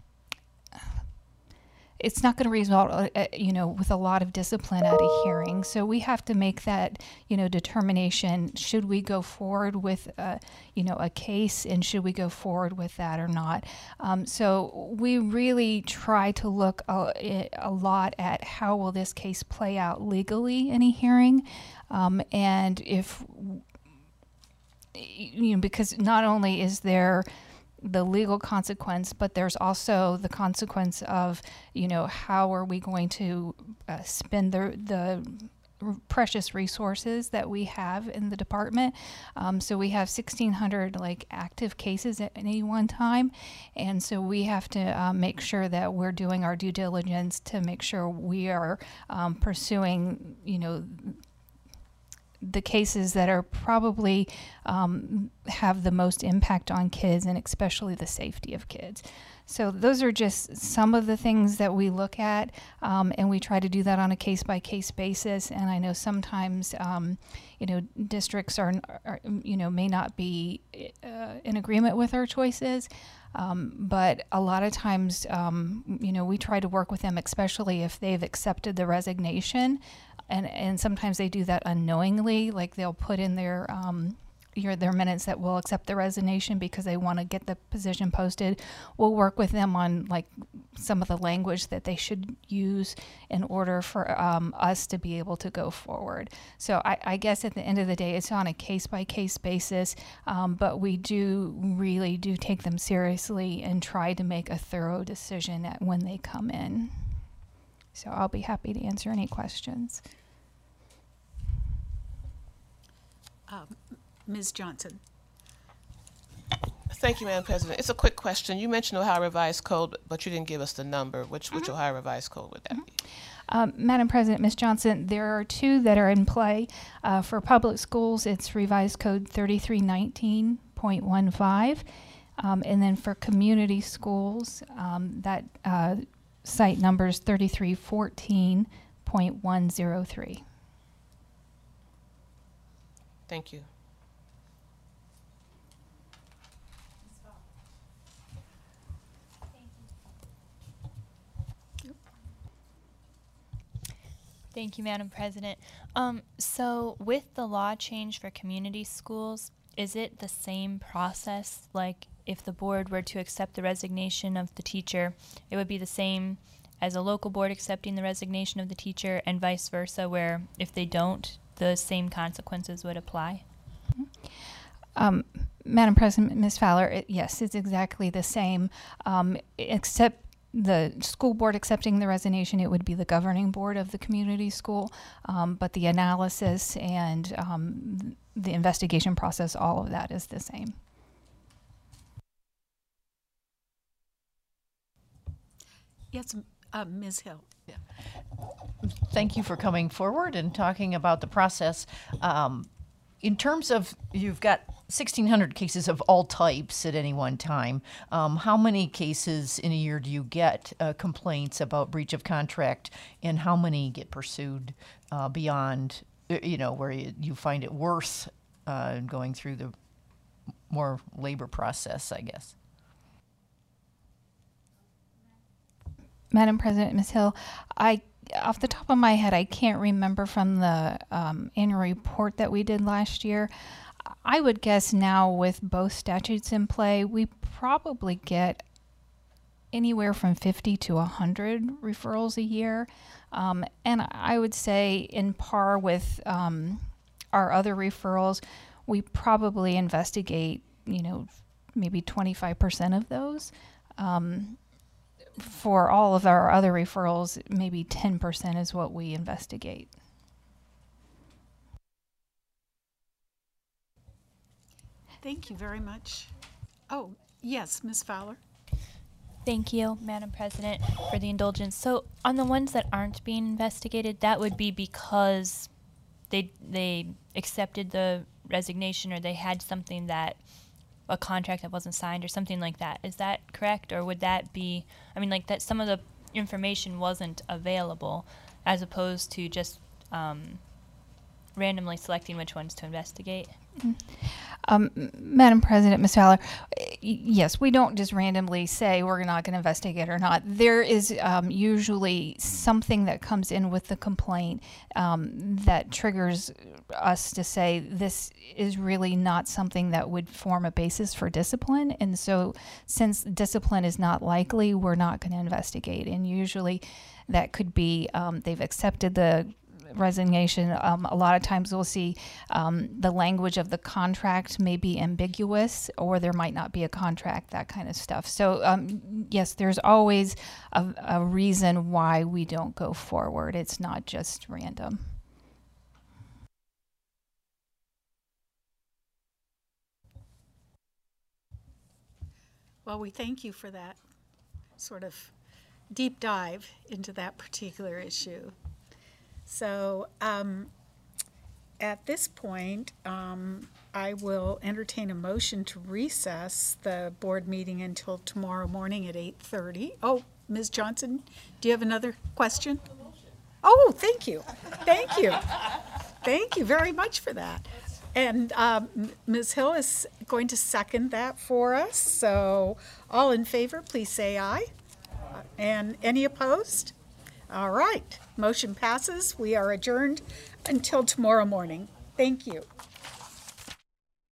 it's not going to result, uh, you know, with a lot of discipline at a hearing. So we have to make that, you know, determination. Should we go forward with, uh, you know, a case, and should we go forward with that or not? Um, so we really try to look a, a lot at how will this case play out legally in a hearing, um, and if, you know, because not only is there the legal consequence, but there's also the consequence of, you know, how are we going to uh, spend the the precious resources that we have in the department. Um, so we have sixteen hundred like active cases at any one time, and so we have to uh, make sure that we're doing our due diligence to make sure we are um, pursuing, you know, the cases that are probably um, have the most impact on kids, and especially the safety of kids. So those are just some of the things that we look at, um, and we try to do that on a case-by-case basis. And I know sometimes, um, you know, districts are, are, you know, may not be uh, in agreement with our choices, um, but a lot of times, um, you know, we try to work with them, especially if they've accepted the resignation. And and sometimes they do that unknowingly, like they'll put in their um, your their minutes that will accept the resignation because they want to get the position posted. We'll work with them on like some of the language that they should use in order for um, us to be able to go forward. So I, I guess at the end of the day, it's on a case by case basis, um, but we do really do take them seriously and try to make a thorough decision at when they come in. So I'll be happy to answer any questions. Um, Miz Johnson. Thank you, Madam President. It's a quick question. You mentioned Ohio Revised Code, but you didn't give us the number. Which which Mm-hmm. Ohio Revised Code would that Mm-hmm. be? Um, Madam President, Miz Johnson, there are two that are in play. Uh, for public schools, it's Revised Code thirty-three nineteen point one five. Um, and then for community schools, um, that uh, site number is thirty-three fourteen point one zero three. Thank you. Thank you, Madam President. Um, so with the law change for community schools, is it the same process? Like if the board were to accept the resignation of the teacher, it would be the same as a local board accepting the resignation of the teacher and vice versa, where if they don't, the same consequences would apply? Um, Madam President, Miz Fowler, it, yes, it's exactly the same, um, except the school board accepting the resignation, it would be the governing board of the community school, um, but the analysis and um, the investigation process, all of that is the same. Yes, uh, Miz Hill. Yeah. Thank you for coming forward and talking about the process. Um, in terms of, you've got sixteen hundred cases of all types at any one time. Um, how many cases in a year do you get uh, complaints about breach of contract, and how many get pursued uh, beyond, you know, where you, you find it worth uh, going through the more labor process, I guess? Madam President, Miz Hill, I, off the top of my head, I can't remember from the um, annual report that we did last year. I would guess now with both statutes in play, we probably get anywhere from fifty to one hundred referrals a year. Um, and I would say in par with um, our other referrals, we probably investigate, you know, maybe twenty-five percent of those. Um, For all of our other referrals, maybe ten percent is what we investigate. Thank you very much. Oh, yes, Miz Fowler. Thank you, Madam President, for the indulgence. So on the ones that aren't being investigated, that would be because they they accepted the resignation, or they had something that, a contract that wasn't signed or something like that. Is that correct? Or would that be, I mean, like that some of the information wasn't available, as opposed to just um, randomly selecting which ones to investigate? Mm-hmm. Um, Madam President, Miz Fowler, yes, we don't just randomly say we're not going to investigate or not. There is um, usually something that comes in with the complaint um, that triggers us to say this is really not something that would form a basis for discipline. And so since discipline is not likely, we're not going to investigate. And usually that could be um, they've accepted the resignation. Um, a lot of times we'll see um, the language of the contract may be ambiguous, or there might not be a contract, that kind of stuff. So um, yes, there's always a, a reason why we don't go forward. It's not just random. Well, we thank you for that sort of deep dive into that particular issue. So um, at this point, um, I will entertain a motion to recess the board meeting until tomorrow morning at eight thirty. Oh, Miz Johnson, do you have another question? Oh, thank you. Thank you. Thank you very much for that. And um, Miz Hill is going to second that for us. So all in favor, please say aye. And any opposed? All right. Motion passes. We are adjourned until tomorrow morning. Thank you.